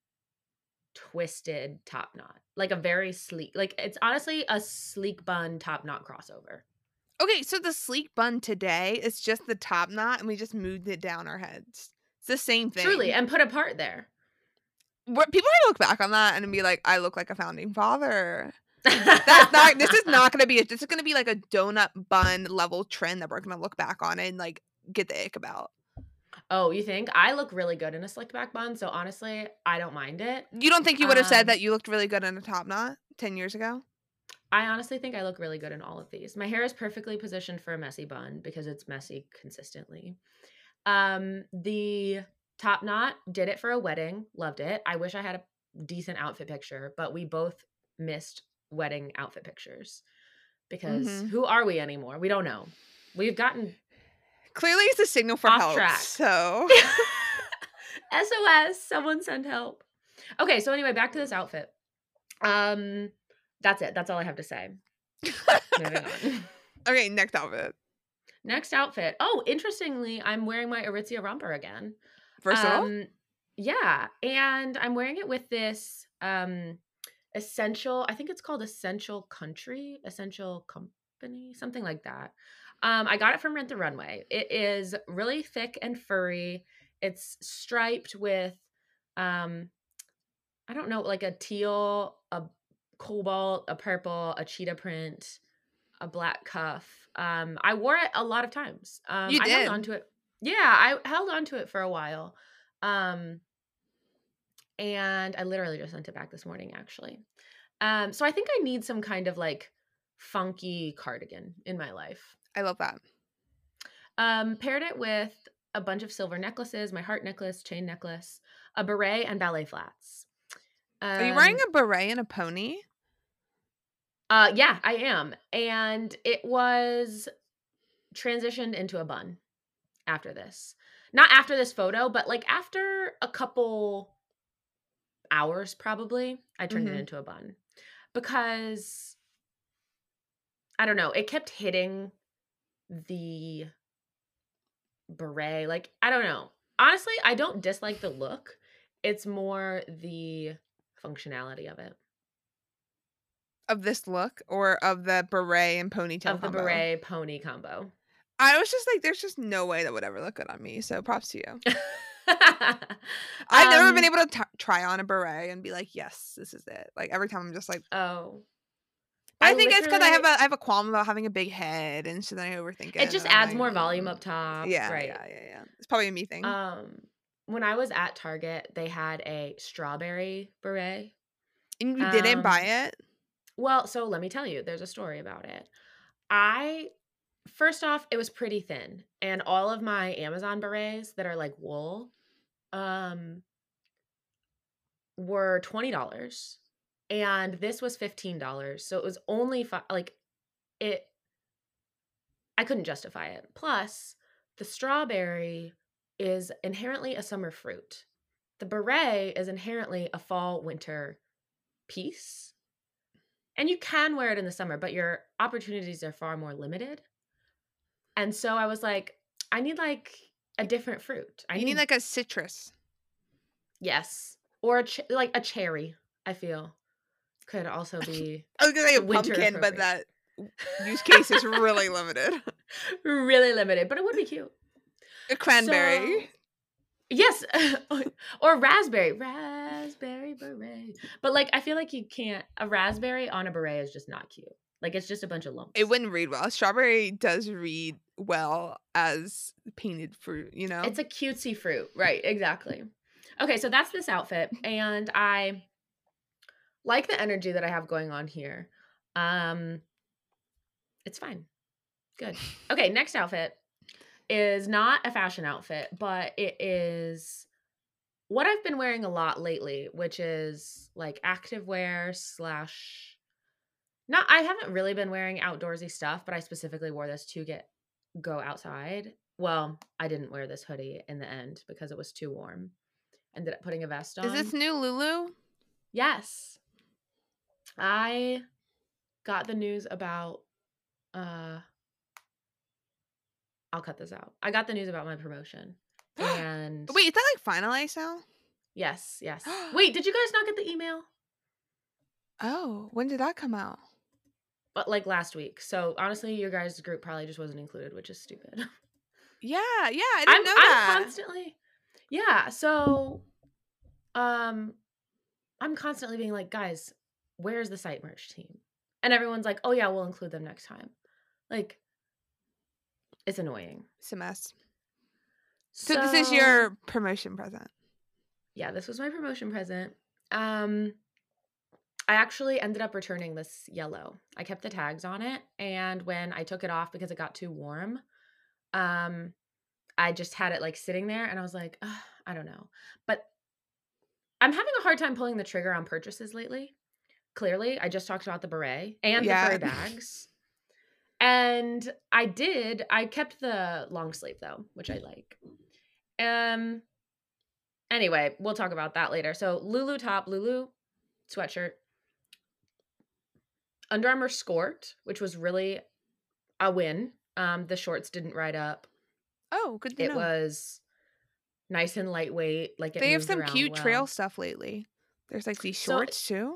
twisted top knot, like a very sleek, like it's honestly a sleek bun top knot crossover. Okay, so the sleek bun today is just the top knot, and we just moved it down our heads. It's the same thing. Truly, and put a part there. People are gonna look back on that and be like, "I look like a founding father." That's not. This is not gonna be. This is gonna be like a donut bun level trend that we're gonna look back on and like get the ick about. Oh, you think? I look really good in a slick back bun, so honestly, I don't mind it. You don't think you would have said that you looked really good in a top knot 10 years ago? I honestly think I look really good in all of these. My hair is perfectly positioned for a messy bun because it's messy consistently. The top knot, did it for a wedding, loved it. I wish I had a decent outfit picture, but we both missed wedding outfit pictures because who are we anymore? We don't know. We've gotten Clearly, it's a signal for Off help. track. So, SOS, someone send help. Okay, so anyway, back to this outfit. That's it. That's all I have to say. Moving on. okay, next outfit. Next outfit. Oh, interestingly, I'm wearing my Aritzia romper again. Versatile. Yeah, and I'm wearing it with this essential, I think it's called Essential Company, something like that. I got it from Rent the Runway. It is really thick and furry. It's striped with I don't know, like a teal, a cobalt, a purple, a cheetah print, a black cuff. I wore it a lot of times. You I held did. on to it. Yeah, I held on to it for a while. And I literally just sent it back this morning, actually. So I think I need some kind of like funky cardigan in my life. I love that. Paired it with a bunch of silver necklaces, my heart necklace, chain necklace, a beret, and ballet flats. Are you wearing a beret and a pony? Yeah, I am. And it was transitioned into a bun after this. Not after this photo, but like after a couple hours probably, I turned it into a bun. Because I don't know, it kept hitting the beret. Like, I don't know. Honestly, I don't dislike the look. It's more the functionality of it. Of this look or of the beret and ponytail Of the combo? beret pony combo. I was just like, there's just no way that would ever look good on me. So props to you. I've never been able to try on a beret and be like, yes, this is it. Like every time I'm just like, oh. I think it's because I have a qualm about having a big head, and so then I overthink it. It just adds more volume up top. Yeah, right. Yeah. It's probably a me thing. When I was at Target, they had a strawberry beret. And you didn't buy it? Well, so let me tell you, there's a story about it. First off, it was pretty thin, and all of my Amazon berets that are like wool, were $20, and this was $15. So it was only I couldn't justify it. Plus, the strawberry is inherently a summer fruit. The beret is inherently a fall winter piece. And you can wear it in the summer, but your opportunities are far more limited. And so I was like, I need like a different fruit. You need like a citrus. Yes. Or like a cherry, I feel, could also be. I was going to say a pumpkin, but that use case is really limited. Really limited, but it would be cute. A cranberry. Yes. Or raspberry. Raspberry beret. But like, I feel like you can't. A raspberry on a beret is just not cute. Like, it's just a bunch of lumps. It wouldn't read well. Strawberry does read well as painted fruit, you know? It's a cutesy fruit. Right. Exactly. Okay. So that's this outfit. And I like the energy that I have going on here. It's fine. Good. Okay. Next outfit is not a fashion outfit, but it is what I've been wearing a lot lately, which is like activewear I haven't really been wearing outdoorsy stuff, but I specifically wore this to go outside. Well, I didn't wear this hoodie in the end because it was too warm. Ended up putting a vest on. Is this new Lulu? Yes. I got the news about I'll cut this out. I got the news about my promotion. And wait, is that like finalized now? Yes. Wait, did you guys not get the email? Oh, when did that come out? But like last week. So honestly, your guys' group probably just wasn't included, which is stupid. Yeah, I didn't know that. I'm constantly, yeah. So, I'm constantly being like, guys, where's the site merch team? And everyone's like, oh yeah, we'll include them next time. Like, it's annoying. It's a mess. So this is your promotion present. Yeah, this was my promotion present. I actually ended up returning this yellow. I kept the tags on it, and when I took it off because it got too warm, I just had it like sitting there, and I was like, I don't know. But I'm having a hard time pulling the trigger on purchases lately. Clearly, I just talked about the beret and the fur bags. And I kept the long sleeve though, which I like. Anyway, we'll talk about that later. So Lulu top, Lulu sweatshirt, Under Armour skort, which was really a win. The shorts didn't ride up. Oh, good to It know. was nice and lightweight. Like it They have moved some around cute well. trail stuff lately. There's like these So- shorts too.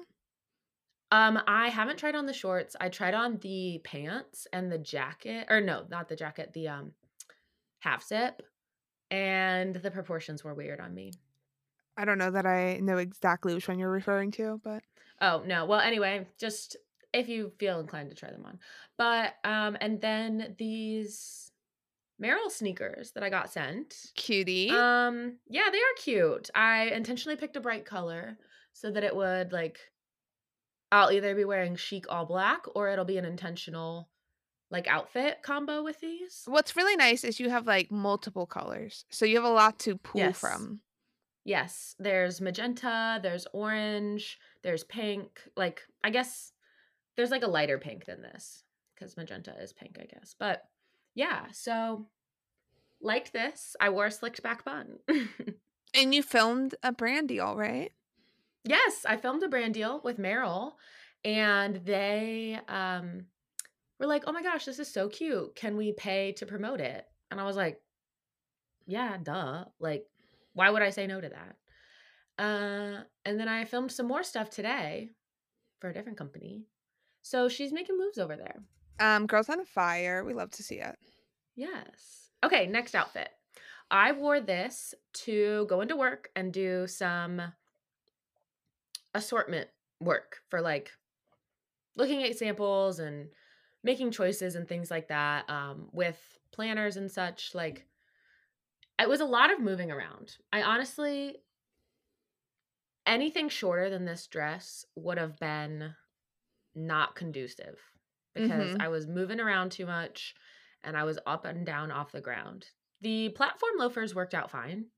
I haven't tried on the shorts. I tried on the pants and the jacket, or no, not the jacket, the half zip, and the proportions were weird on me. I don't know that I know exactly which one you're referring to, but Oh, no. Well, anyway, just if you feel inclined to try them on. But and then these Merrell sneakers that I got sent. cutie. Yeah, they are cute. I intentionally picked a bright color so that it would like I'll either be wearing chic all black or it'll be an intentional like outfit combo with these. What's really nice is you have like multiple colors, so you have a lot to pull Yes. from. Yes, there's magenta, there's orange, there's pink. Like I guess there's like a lighter pink than this because magenta is pink, I guess. But yeah, so liked this. I wore a slicked back bun. And you filmed a brand deal, right? Yes, I filmed a brand deal with Merrell, and they were like, "Oh my gosh, this is so cute. Can we pay to promote it?" And I was like, "Yeah, duh. Like, why would I say no to that?" And then I filmed some more stuff today for a different company. So she's making moves over there. Girls on Fire. We love to see it. Yes. Okay, next outfit. I wore this to go into work and do some assortment work for like looking at samples and making choices and things like that with planners and such. Like it was a lot of moving around. I honestly, anything shorter than this dress would have been not conducive because Mhm. I was moving around too much and I was up and down off the ground. The platform loafers worked out fine.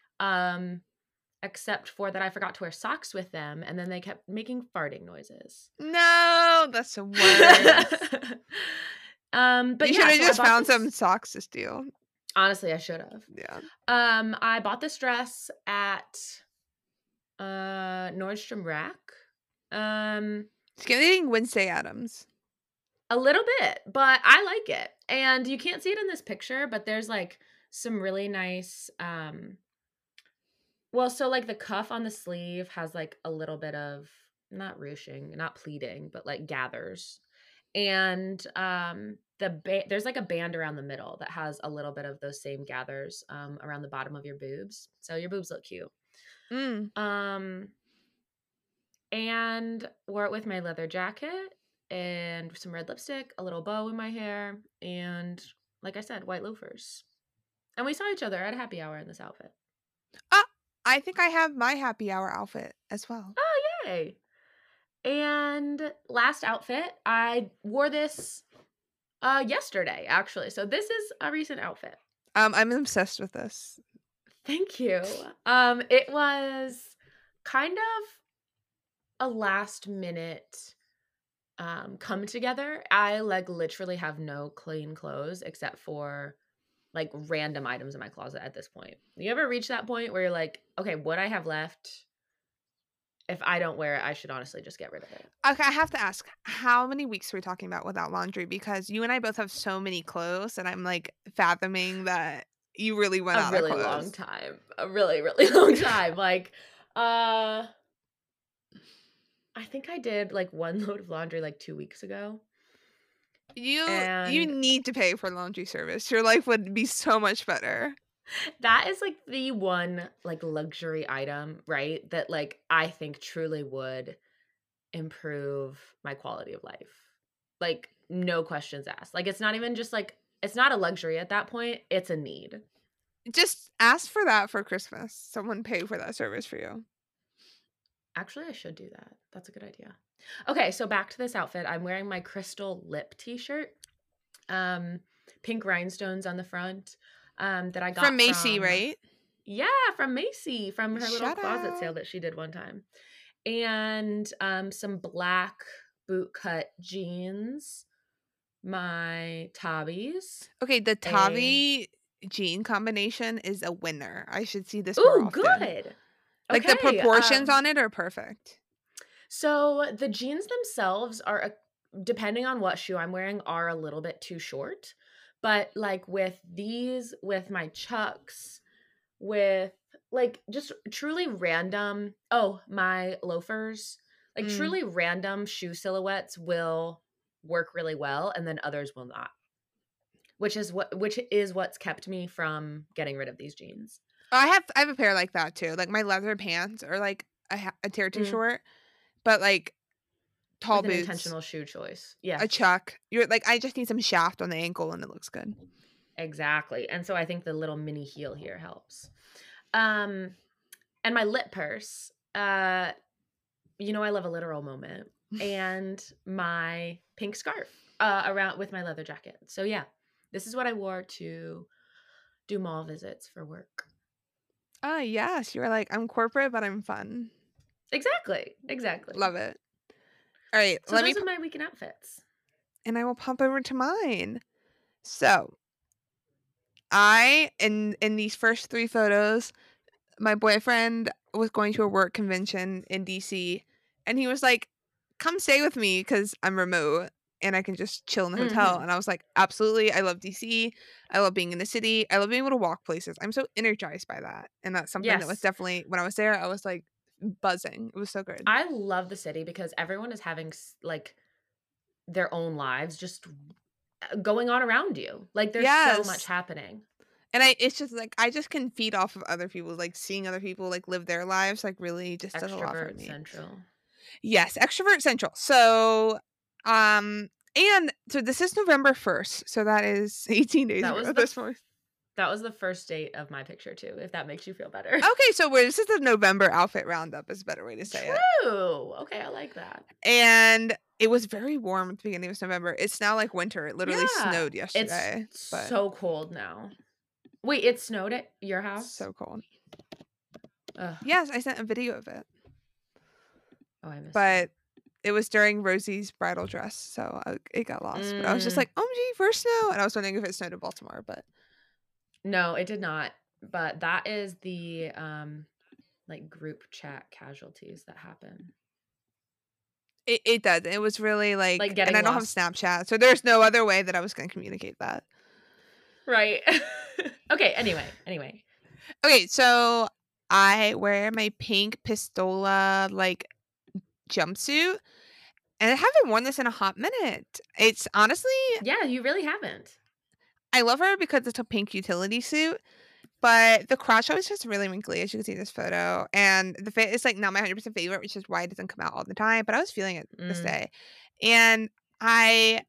Except for that I forgot to wear socks with them and then they kept making farting noises. No, that's the worst. But You yeah, should have so I just bought found this- some socks to steal. Honestly, I should have. Yeah. I bought this dress at Nordstrom Rack. It's getting Wednesday Addams. A little bit, but I like it. And you can't see it in this picture, but there's like some really nice well, so like the cuff on the sleeve has like a little bit of not ruching, not pleating, but like gathers. And there's like a band around the middle that has a little bit of those same gathers around the bottom of your boobs. So your boobs look cute. And wore it with my leather jacket and some red lipstick, a little bow in my hair, and like I said, white loafers. And we saw each other at a happy hour in this outfit. I think I have my happy hour outfit as well. Oh, yay. And last outfit, I wore this yesterday, actually. So this is a recent outfit. I'm obsessed with this. Thank you. It was kind of a last minute come together. I like literally have no clean clothes except for like random items in my closet at this point. You ever reach that point where you're like, okay, what I have left, if I don't wear it, I should honestly just get rid of it. Okay, I have to ask, how many weeks are we talking about without laundry? Because you and I both have so many clothes, and I'm like fathoming that you really went out of clothes. A really long time. A really, really long time. Like, I think I did like one load of laundry like 2 weeks ago. You And- need to pay for laundry service. Your life would be so much better. That is like the one like luxury item, right? That like I think truly would improve my quality of life. Like no questions asked. Like it's not even just like it's not a luxury at that point, it's a need. Just ask for that for Christmas. Someone pay for that service for you. Actually, I should do that. That's a good idea. Okay, so back to this outfit. I'm wearing my crystal lip t-shirt. Pink rhinestones on the front. That I got From Macy, right? Yeah, from Macy, from her little Shout closet out. sale that she did one time. And some black boot cut jeans my Tabbies. Okay, the Tavi jean combination is a winner. I should see this more Ooh, often. good. Like the Okay, proportions on it are perfect. So the jeans themselves are, depending on what shoe I'm wearing, are a little bit too short. But like with these, with my Chucks, with like just truly random, my loafers, like Mm. truly random shoe silhouettes will work really well, and then others will not. Which is what's kept me from getting rid of these jeans. I have a pair like that too. Like my leather pants are like a tear too Mm. short, but like tall With an boots, intentional shoe choice. Yeah. a Chuck. You're like, I just need some shaft on the ankle and it looks good. Exactly. And so I think the little mini heel here helps. And my lip purse, I love a literal moment. And my pink scarf around with my leather jacket. So yeah, this is what I wore to do mall visits for work. Yes. You were like, I'm corporate, but I'm fun. Exactly. Love it. All right. So those are my weekend outfits. And I will pop over to mine. So in these first 3 photos, my boyfriend was going to a work convention in DC, and he was like, come stay with me because I'm remote and I can just chill in the hotel. And I was like, absolutely. I love DC. I love being in the city. I love being able to walk places. I'm so energized by that. And that's something that was definitely, when I was there, I was like buzzing. It was so good. I love the city because everyone is having like their own lives just going on around you. Like there's so much happening. And it's just like, I just can feed off of other people, like seeing other people like live their lives, like really just does a lot for me. Extrovert central. Yes, extrovert central. So, and so this is November 1st. So that is 18 days ago this month. That was the first date of my picture too, if that makes you feel better. Okay, so this is the November outfit roundup is a better way to say it. True. Okay, I like that. And it was very warm at the beginning of November. It's now like winter. It literally snowed yesterday. It's so cold now. Wait, it snowed at your house? So cold. Ugh. Yes, I sent a video of it. Oh, I missed it. It was during Rosie's bridal dress, so it got lost. But I was just like, OMG, first snow. And I was wondering if it snowed in Baltimore, but no, it did not. But that is the like group chat casualties that happen. It does. It was really like getting and I don't have Snapchat, so there's no other way that I was going to communicate that. Right. Okay, anyway. Okay, so I wear my pink Pistola like jumpsuit, and I haven't worn this in a hot minute. It's honestly, yeah, you really haven't. I love her because it's a pink utility suit, but the crotch is just really wrinkly, as you can see in this photo, and the fit is like not my 100% favorite, which is why it doesn't come out all the time. But I was feeling it this day, and I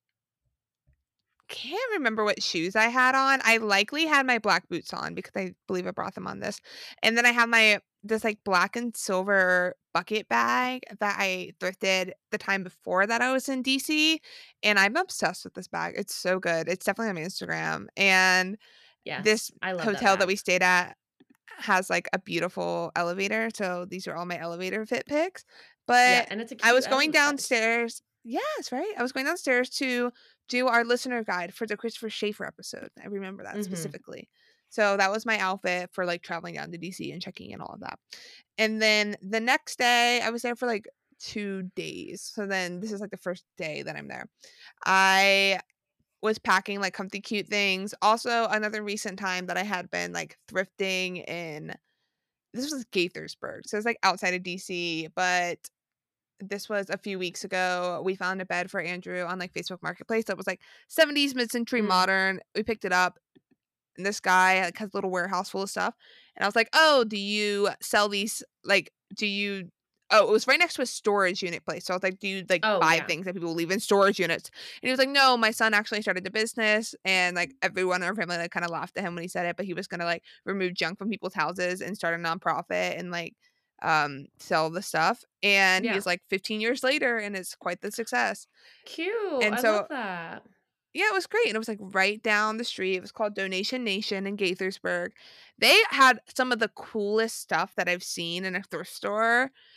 can't remember what shoes I had on. I likely had my black boots on because I believe I brought them on this. And then I have this like black and silver bucket bag that I thrifted the time before that I was in DC. And I'm obsessed with this bag. It's so good. It's definitely on my Instagram. And this hotel that we stayed at has like a beautiful elevator. So these are all my elevator fit pics. But and it's a cute I was going downstairs. Yes, right. I was going downstairs to do our listener guide for the Christopher Schaefer episode. I remember that specifically. So that was my outfit for like traveling down to DC and checking in all of that. And then the next day, I was there for like 2 days. So then this is like the first day that I'm there. I was packing like comfy cute things. Also, another recent time that I had been like thrifting in, this was Gaithersburg. So it's like outside of DC, but this was a few weeks ago. We found a bed for Andrew on like Facebook Marketplace that was like 70s mid-century modern. We picked it up, and this guy like has a little warehouse full of stuff. And I was like, "Oh, do you sell these? Like, it was right next to a storage unit place. So I was like, do you like buy things that people leave in storage units?" And he was like, "No, my son actually started a business," and like everyone in our family like kind of laughed at him when he said it, but he was gonna like remove junk from people's houses and start a nonprofit and like sell the stuff. And he's like 15 years later, and it's quite the success. Cute. And I love that. Yeah, it was great. And it was like right down the street. It was called Donation Nation in Gaithersburg. They had some of the coolest stuff that I've seen in a thrift store.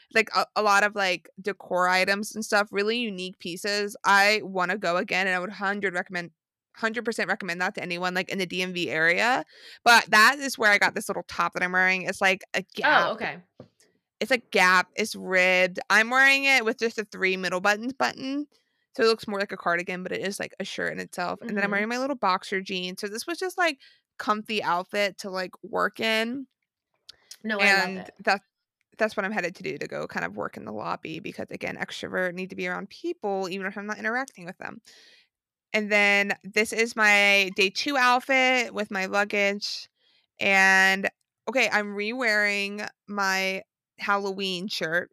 like a lot of like decor items and stuff, really unique pieces. I want to go again, and I would 100% recommend that to anyone like in the DMV area. But that is where I got this little top that I'm wearing. It's like a Gap. Oh, okay. It's a Gap. It's ribbed. I'm wearing it with just the 3 middle buttons button. So it looks more like a cardigan, but it is like a shirt in itself. And then I'm Mhm. wearing my little boxer jeans. So this was just like comfy outfit to like work in. No, I love And it. that's what I'm headed to do, to go kind of work in the lobby because again, extrovert, need to be around people even if I'm not interacting with them. And then this is my day 2 outfit with my luggage. And okay, I'm re-wearing my Halloween shirt.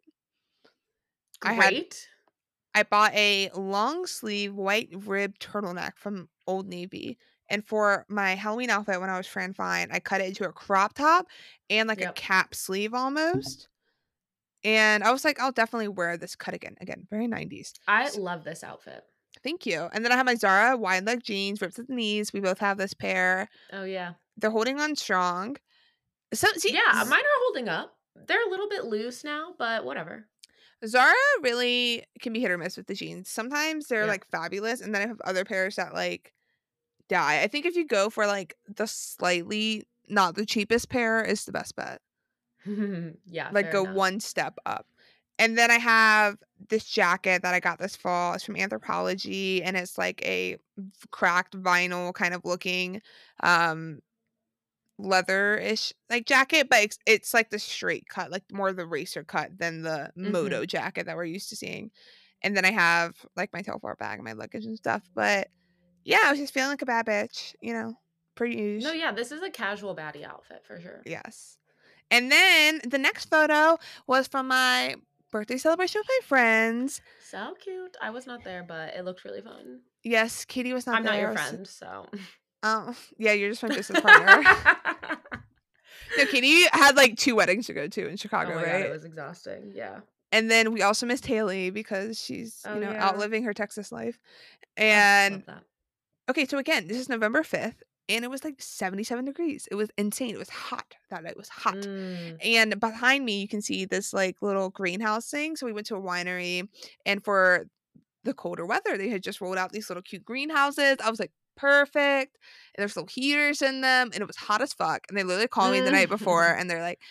Great. I bought a long sleeve white rib turtleneck from Old Navy. And for my Halloween outfit when I was Fran Fine, I cut it into a crop top and like a Yep. cap sleeve almost. And I was like, I'll definitely wear this cut again. Again, very 90s. I love this outfit. Thank you. And then I have my Zara wide leg jeans, ripped at the knees. We both have this pair. Oh, yeah. They're holding on strong. So see, Yeah, mine are holding up. They're a little bit loose now, but whatever. Zara really can be hit or miss with the jeans. Sometimes they're Yeah. like fabulous, and then I have other pairs that like die. I think if you go for like the slightly not the cheapest pair is the best bet. Yeah, Like fair go enough. one step up. And then I have this jacket that I got this fall. It's from Anthropologie, and it's like a cracked vinyl kind of looking um leather-ish like jacket, but it's like the straight cut, like more of the racer cut than the moto Mhm. jacket that we're used to seeing. And then I have like my Telfar bag and my luggage and stuff. But yeah, I was just feeling like a bad bitch, per No, usual. yeah, this is a casual baddie outfit for sure. Yes. And then the next photo was from my birthday celebration with my friends. So cute. I was not there, but it looked really fun. Yes, Katie was not I'm there. not your I was- friend, so. Oh, yeah, you're just my business partner. No, Katie had like 2 weddings to go to in Chicago, Oh my right? God, it was exhausting. Yeah. And then we also missed Haley because she's, Oh, yeah. outliving her Texas life. Ugh, And love that. okay, so again, this is November 5th, and it was like 77 degrees. It was insane. It was hot that night. It was hot. Mm. And behind me, you can see this like little greenhouse thing. So we went to a winery, and for the colder weather, they had just rolled out these little cute greenhouses. I was like, perfect. And there's little heaters in them, and it was hot as fuck. And they literally called me the night before, and they're like,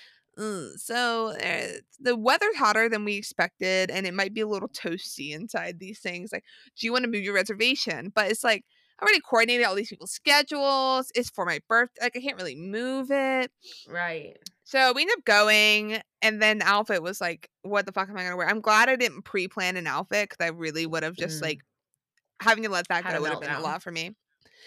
so the weather's hotter than we expected, and it might be a little toasty inside these things. Like, do you want to move your reservation? But it's like, I already coordinated all these people's schedules. It's for my birthday. Like, I can't really move it. Right. So we ended up going, and then the outfit was like, what the fuck am I going to wear? I'm glad I didn't pre-plan an outfit because I really would have just like, having to let that Had go a would have been a meltdown. lot for me.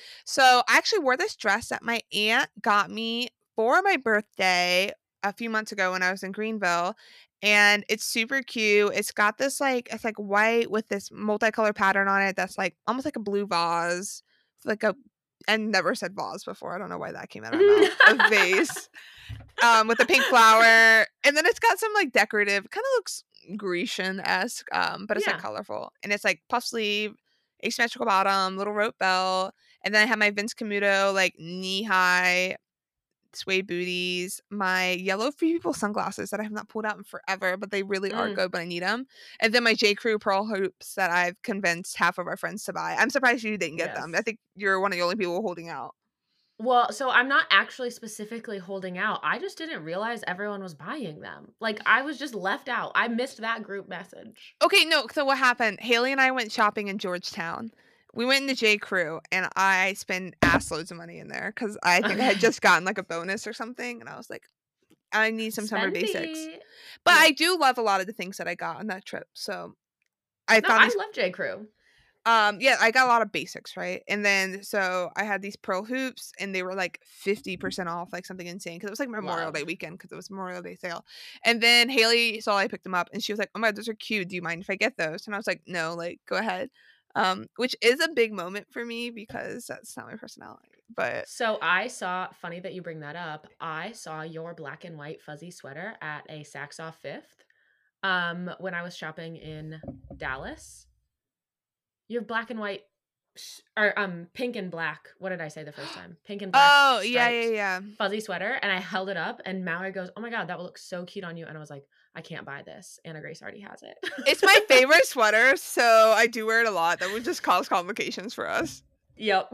So I actually wore this dress that my aunt got me for my birthday a few months ago when I was in Greenville. And it's super cute. It's got this like, it's like white with this multicolored pattern on it that's like almost like a blue vase. It's like I never said vase before. I don't know why that came out of my mouth. A vase. With a pink flower. And then it's got some like decorative, kind of looks Grecian-esque, but it's like Yeah. colorful. And it's like puff sleeve, asymmetrical bottom, little rope belt. And then I have my Vince Camuto like knee-high suede booties, my yellow Free People sunglasses that I have not pulled out in forever, but they really are good when I need them. And then my J. Crew pearl hoops that I've convinced half of our friends to buy. I'm surprised you didn't get them. I Yes. think you're one of the only people holding out. Well, so I'm not actually specifically holding out. I just didn't realize everyone was buying them. Like, I was just left out. I missed that group message. Okay, no. So what happened? Haley and I went shopping in Georgetown. We went into J. Crew, and I spent ass loads of money in there because I think I had just gotten like a bonus or something, and I was like, I need some summer basics. Spendy. But Yeah. I do love a lot of the things that I got on that trip. So I No, found I these. love J. Crew. Yeah, I got a lot of basics, right? And then so I had these pearl hoops, and they were like 50% off, like something insane because it was like Memorial Love. Day weekend because it was Memorial Day sale. And then Haley saw I picked them up, and she was like, "Oh my God, those are cute. Do you mind if I get those?" And I was like, "No, like go ahead." Which is a big moment for me because that's not my personality. But So I saw, funny that you bring that up, I saw your black and white fuzzy sweater at a Saks Off Fifth when I was shopping in Dallas. Your black and white, or pink and black, what did I say the first time? Pink and black oh yeah, striped yeah, yeah. fuzzy sweater, and I held it up, and Mallory goes, "Oh my God, that will look so cute on you." And I was like, I can't buy this. Anna Grace already has it. It's my favorite sweater, so I do wear it a lot. That would just cause complications for us. Yep.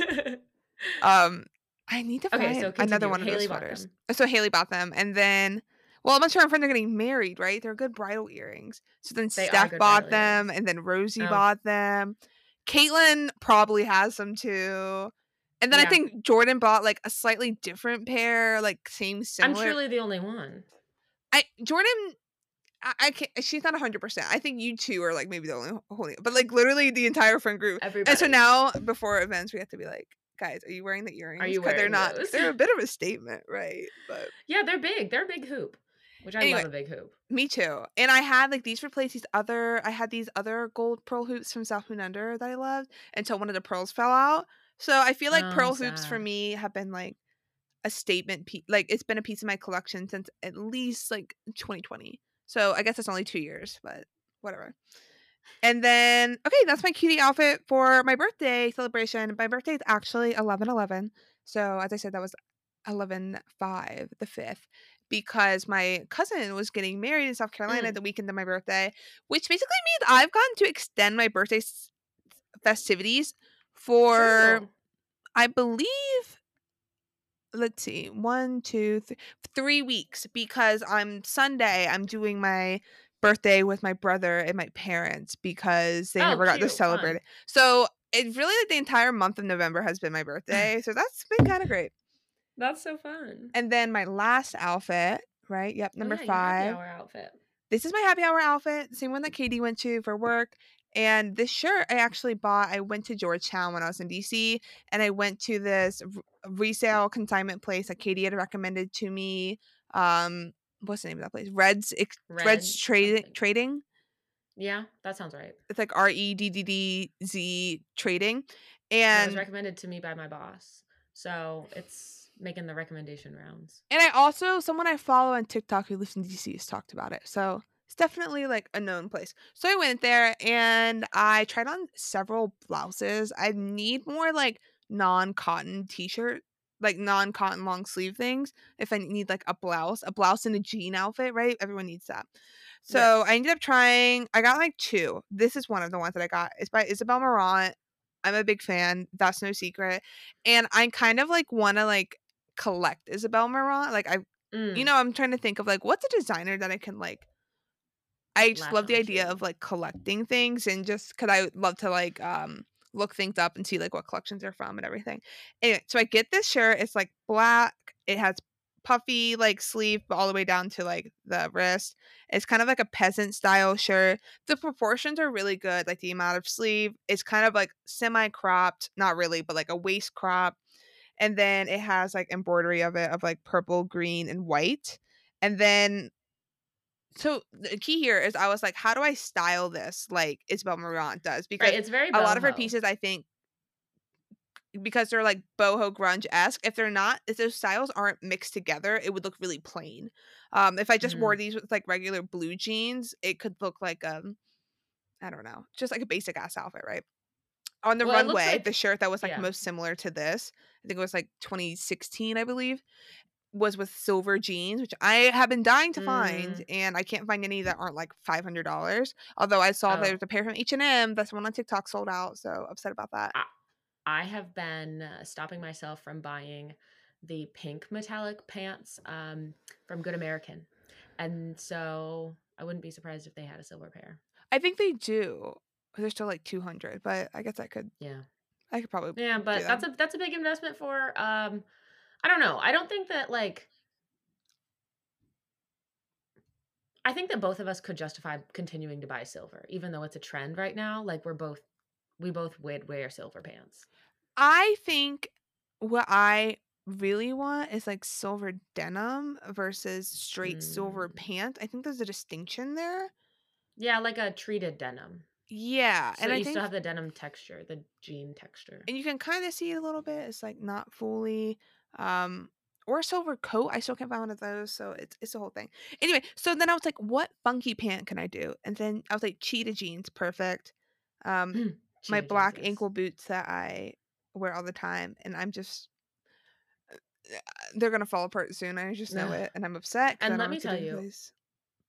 I need to Okay, find so another continue. one of those Haley bought sweaters. them. So Haley bought them, and then, well, a bunch of our friends are getting married, right? They're good bridal earrings. So then They are Steph good bought bridal them, earrings. and then Rosie Oh. bought them. Caitlin probably has them too. And then I Yeah. think Jordan bought like a slightly different pair, like same I'm similar. truly the only one. Jordan, I can't. She's not 100%. I think you two are like maybe the only holding, but like literally the entire friend group. Everybody. And so now before events, we have to be like, guys, are you wearing the earrings? you Because they're wearing not. those? They're a bit of a statement, right? But Yeah, they're big. They're a big hoop, which I Anyway. love a big hoop. me too. And I had like these replaced these other. I had these other gold pearl hoops from South Moon Under that I loved until one of the pearls fell out. So I feel like Oh, pearl hoops for sad. me have been like a statement piece. Like it's been a piece of my collection since at least like 2020. So I guess it's only 2 years, but whatever. And then, okay, that's my cutie outfit for my birthday celebration. My birthday is actually 11/11. So as I said, that was 11/5, the 5th, because my cousin was getting married in South Carolina the weekend of my birthday, which basically means I've gotten to extend my birthday festivities for, True. I believe, let's see, 1, 2, 3 weeks, because on Sunday I'm doing my birthday with my brother and my parents because they Oh, never got to cute. celebrate Fun. it. So it really like the entire month of November has been my birthday. So that's been kind of great. That's so fun. And then my last outfit, right? Yep, Oh, number yeah, your happy 5. hour outfit. This is my happy hour outfit, the same one that Katie went to for work. And this shirt I actually bought. I went to Georgetown when I was in DC, and I went to this resale consignment place that Katie had recommended to me. What's the name of that place? Red's something. Trading. Yeah, that sounds right. It's like REDDZ Trading, And it was and recommended to me by my boss. So it's making the recommendation rounds. I also, someone I follow on TikTok who lives in DC has talked about it. So it's definitely like a known place. So I went there and I tried on several blouses. I need more like non-cotton t-shirt, like non-cotton long sleeve things. If I need like a blouse and a jean outfit, right? Everyone needs that. So Yes. I ended up trying, I got like 2. This is one of the ones that I got. It's by Isabel Marant. I'm a big fan. That's no secret. And I kind of like want to like collect Isabel Marant. Like I'm trying to think of like what's a designer that I can like. I just Latch love the on idea to. of like collecting things, and just because I love to like look things up and see like what collections they're from and everything. Anyway, so I get this shirt. It's like black. It has puffy like sleeve but all the way down to like the wrist. It's kind of like a peasant style shirt. The proportions are really good. Like the amount of sleeve is kind of like semi cropped, not really, but like a waist crop. And then it has like embroidery of it of like purple, green, and white. And then so the key here is I was like, how do I style this like Isabel Marant does? Because Right, it's very a lot of her boho. pieces, I think, because they're like boho grunge-esque, if they're not, if those styles aren't mixed together, it would look really plain. If I just wore these with like regular blue jeans, it could look like I don't know, just like a basic ass outfit, right? On the Well, it looks runway, like the shirt that was like yeah. most similar to this, I think it was like 2016, I believe, was with silver jeans, which I have been dying to find, and I can't find any that aren't like $500. Although I saw there's a pair from H&M that's one on TikTok sold out, so upset about that. I have been stopping myself from buying the pink metallic pants from Good American, and so I wouldn't be surprised if they had a silver pair. I think they do. They're still like 200, but I guess I could probably but do that. that's a big investment for I don't know. I don't think that like I think that both of us could justify continuing to buy silver, even though it's a trend right now. Like we both would wear silver pants. I think what I really want is like silver denim versus straight silver pant. I think there's a distinction there. Yeah, like a treated denim. Yeah, So and I you think still have the denim texture, the jean texture. and you can kind of see it a little bit. It's like not fully or a silver coat. I still can't find one of those, so it's the whole thing. Anyway, so then I was like, what funky pant can I do? And then I was like, cheetah jeans, perfect. My Cheetah black jeans, yes. ankle boots that I wear all the time, and I'm just they're gonna fall apart soon. I just know it, and I'm upset. And let me tell you,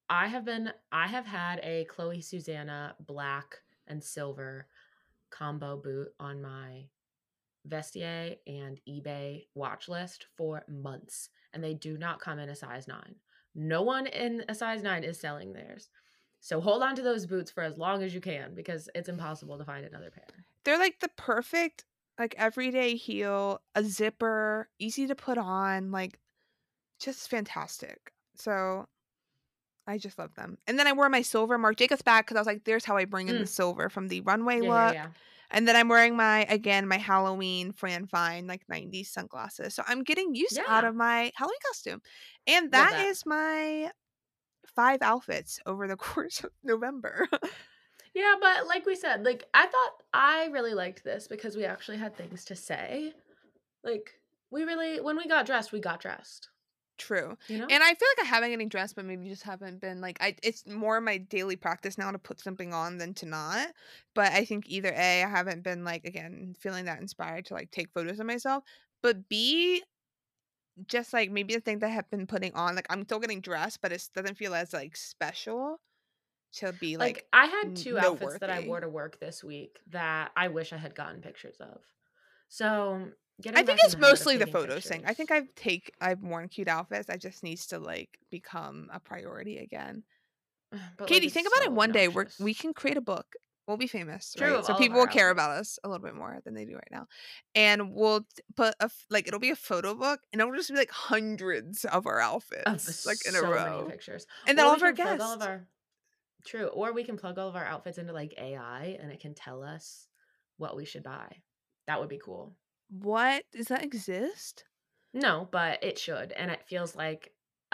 I have had a Chloe Susanna black and silver combo boot on my Vestiaire and eBay watch list for months, and they do not come in a size 9. No one in a size 9 is selling theirs. So hold on to those boots for as long as you can, because it's impossible to find another pair. They're like the perfect like everyday heel, a zipper, easy to put on, like just fantastic. So I just love them. And then I wore my silver Marc Jacobs bag because I was like, there's how I bring in the silver from the runway look. Yeah. And then I'm wearing my Halloween Fran Fine, like 90s sunglasses. So I'm getting use out of my Halloween costume. And that is my 5 outfits over the course of November. Yeah, but like we said, like I really liked this because we actually had things to say. Like when we got dressed, we got dressed. True. You know? And I feel like I haven't getting dressed, but maybe just haven't been like it's more my daily practice now to put something on than to not. But I think either A, I haven't been like again feeling that inspired to like take photos of myself. But B, just like maybe the thing that I have been putting on, like I'm still getting dressed, but it doesn't feel as like special to be like I had 2 outfits that I noteworthy. wore to work this week that I wish I had gotten pictures of. So I think it's mostly the photos thing. I think I've worn cute outfits. I just needs to like become a priority again. But Katie, like, think about so it one day. obnoxious. We can create a book. We'll be famous, True, right? of So all of people our will care about outfits. us a little bit more than they do right now. And we'll put like it'll be a photo book, and it'll just be like hundreds of our outfits, like in a So row. many pictures. And then Or all we of our can plug guests. True. Or we can plug all of our outfits into like AI and it can tell us what we should buy. That would be cool. What? Does that exist? No, but it should. And it feels like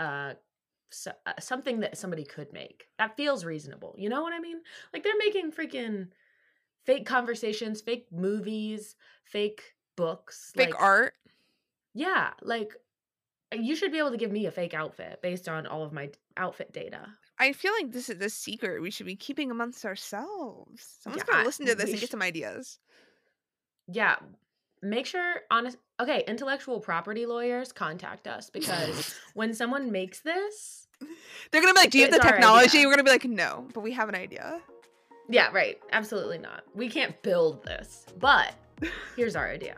something that somebody could make. That feels reasonable. You know what I mean? Like they're making freaking fake conversations, fake movies, fake books. Fake art? Yeah. Like you should be able to give me a fake outfit based on all of my outfit data. I feel like this is the secret we should be keeping amongst ourselves. Someone's going to listen to this and get some ideas. Yeah. Make sure, okay, intellectual property lawyers, contact us because when someone makes this, they're going to be like, do you have the technology? We're going to be like, no, but we have an idea. Yeah, right. Absolutely not. We can't build this, but here's our idea.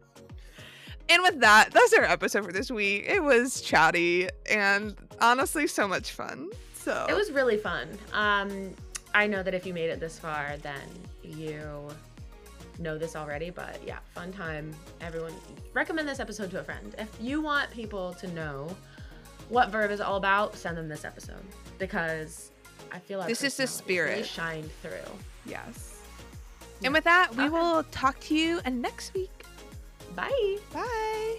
And with that, that's our episode for this week. It was chatty and honestly so much fun. So it was really fun. I know that if you made it this far, then you know this already, but yeah, fun time. Everyone, recommend this episode to a friend. If you want people to know what Verve is all about, send them this episode because I feel like this is the spirit really shined through. Yes. Yeah. And with that, we will talk to you next week. Bye. Bye.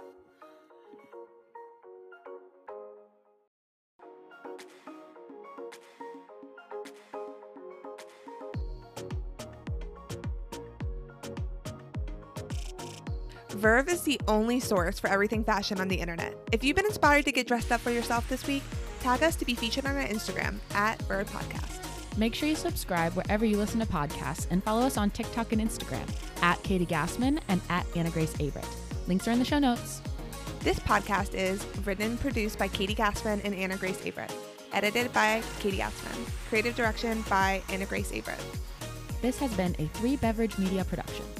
Verve is the only source for everything fashion on the internet. If you've been inspired to get dressed up for yourself this week, tag us to be featured on our Instagram @Verve Podcast. Make sure you subscribe wherever you listen to podcasts and follow us on TikTok and Instagram @Katie Gassman and @Anna Grace Averett. Links are in the show notes. This podcast is written and produced by Katie Gassman and Anna Grace Averett. Edited by Katie Gassman. Creative direction by Anna Grace Averett. This has been a 3 Beverage Media production.